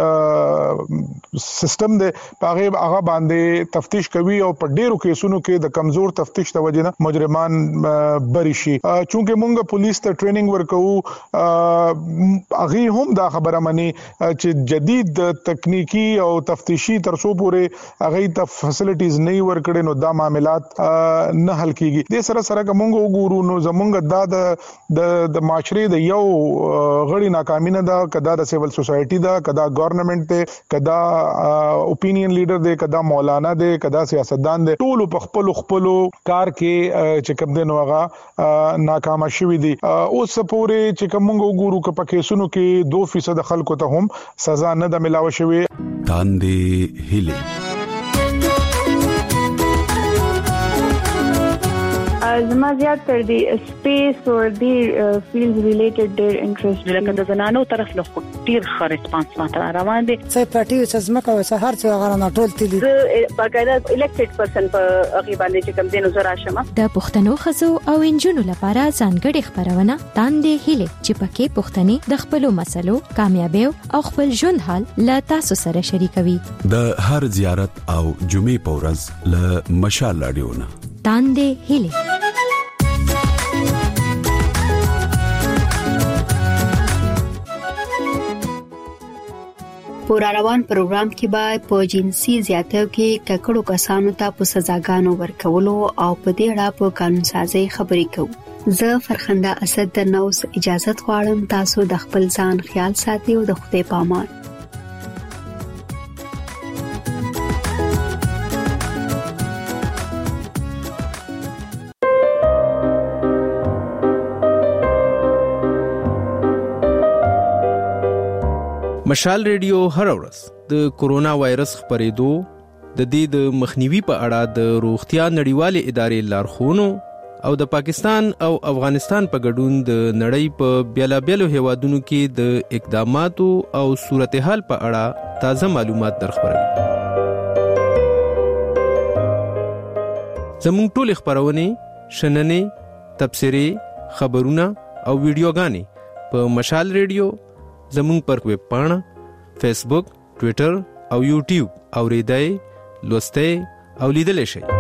سیستم دی هغه هغه باندې تفتیش کوي او په ډیرو کیسونو کې د کمزور تفتیش توجه نه مجرمان بری شي چونکه مونږ پولیس ته ټریننګ ورکو هغه هم دا خبره مني چې جدید تکنیکی او تفتیشي ترڅو پورې هغه ته فیسیلیټیز نه ورکړي نو دا معاملات نه حل کیږي د سره سره کومو وګورو نو زمونږ دا د د معاشري د یو غړي ناکامي نه ده کدا د سیول سوسایټي ده کدا ګورنمنت ده کدا اپینین لیډر ده کدا مولانا ده کدا سیاستدان ده ټول په خپل خپل کار کې چې کوم دین وغه ناکام شوي دي اوس پورې چې کومو وګورو که په کیسونو کې دو فیصد خلکو ته هم سزا نه د ملاوي شوی تاندې هلي زما زیات تر دی سپیس او دی فیلډ ریلیټډ ډیر انټرست لکه د زنانو طرف له ډیر ښه ریسپانس ماته روان دي څه پټي څه زمکه او هر څه غره نه ټول تلي باقاعده الیکټډ پرسن په هغه باندې چې کوم دینو زرا شمه د پښتنو خزو او انجونو لپاره ځانګړي خبرونه تاندې هلي چې پکې پښتني د خپل مسلو کامیابی او خپل ژوند حال لا تاسو سره شریکوي د هر زیارت او جمعې پورز له مشال رادیو نه تاندې هلي په روان پروګرام کې به په جنسي زیاتیو کې ککړو کسانو ته په سزاګانو ورکولو او په دې اړه په قانون سازي خبرې کوو. زه فرخنده اسد درنه اوس اجازه غواړم، تاسو د خپل ځان خیال ساتئ او د خدای په امان. مشال ریډیو هر ورځ د کورونا وایرس خپرېدو د دې د مخنیوي په اړه د روغتیا نړیوالې ادارې لارښوونو او د پاکستان او افغانستان په ګډون د نړۍ په بیلابیلو هیوادونو کې د اقداماتو او صورتحال په اړه تازه معلومات درخبروي. زموږ ټول خبرونه شننې، تبصرې، خبرونه او ویډیوګانې په مشال ریډیو زمون پر ویب پاڼه، فیسبوک، ټوئیټر او یوټیوب اوریدای، لوستای او لیدل شئ.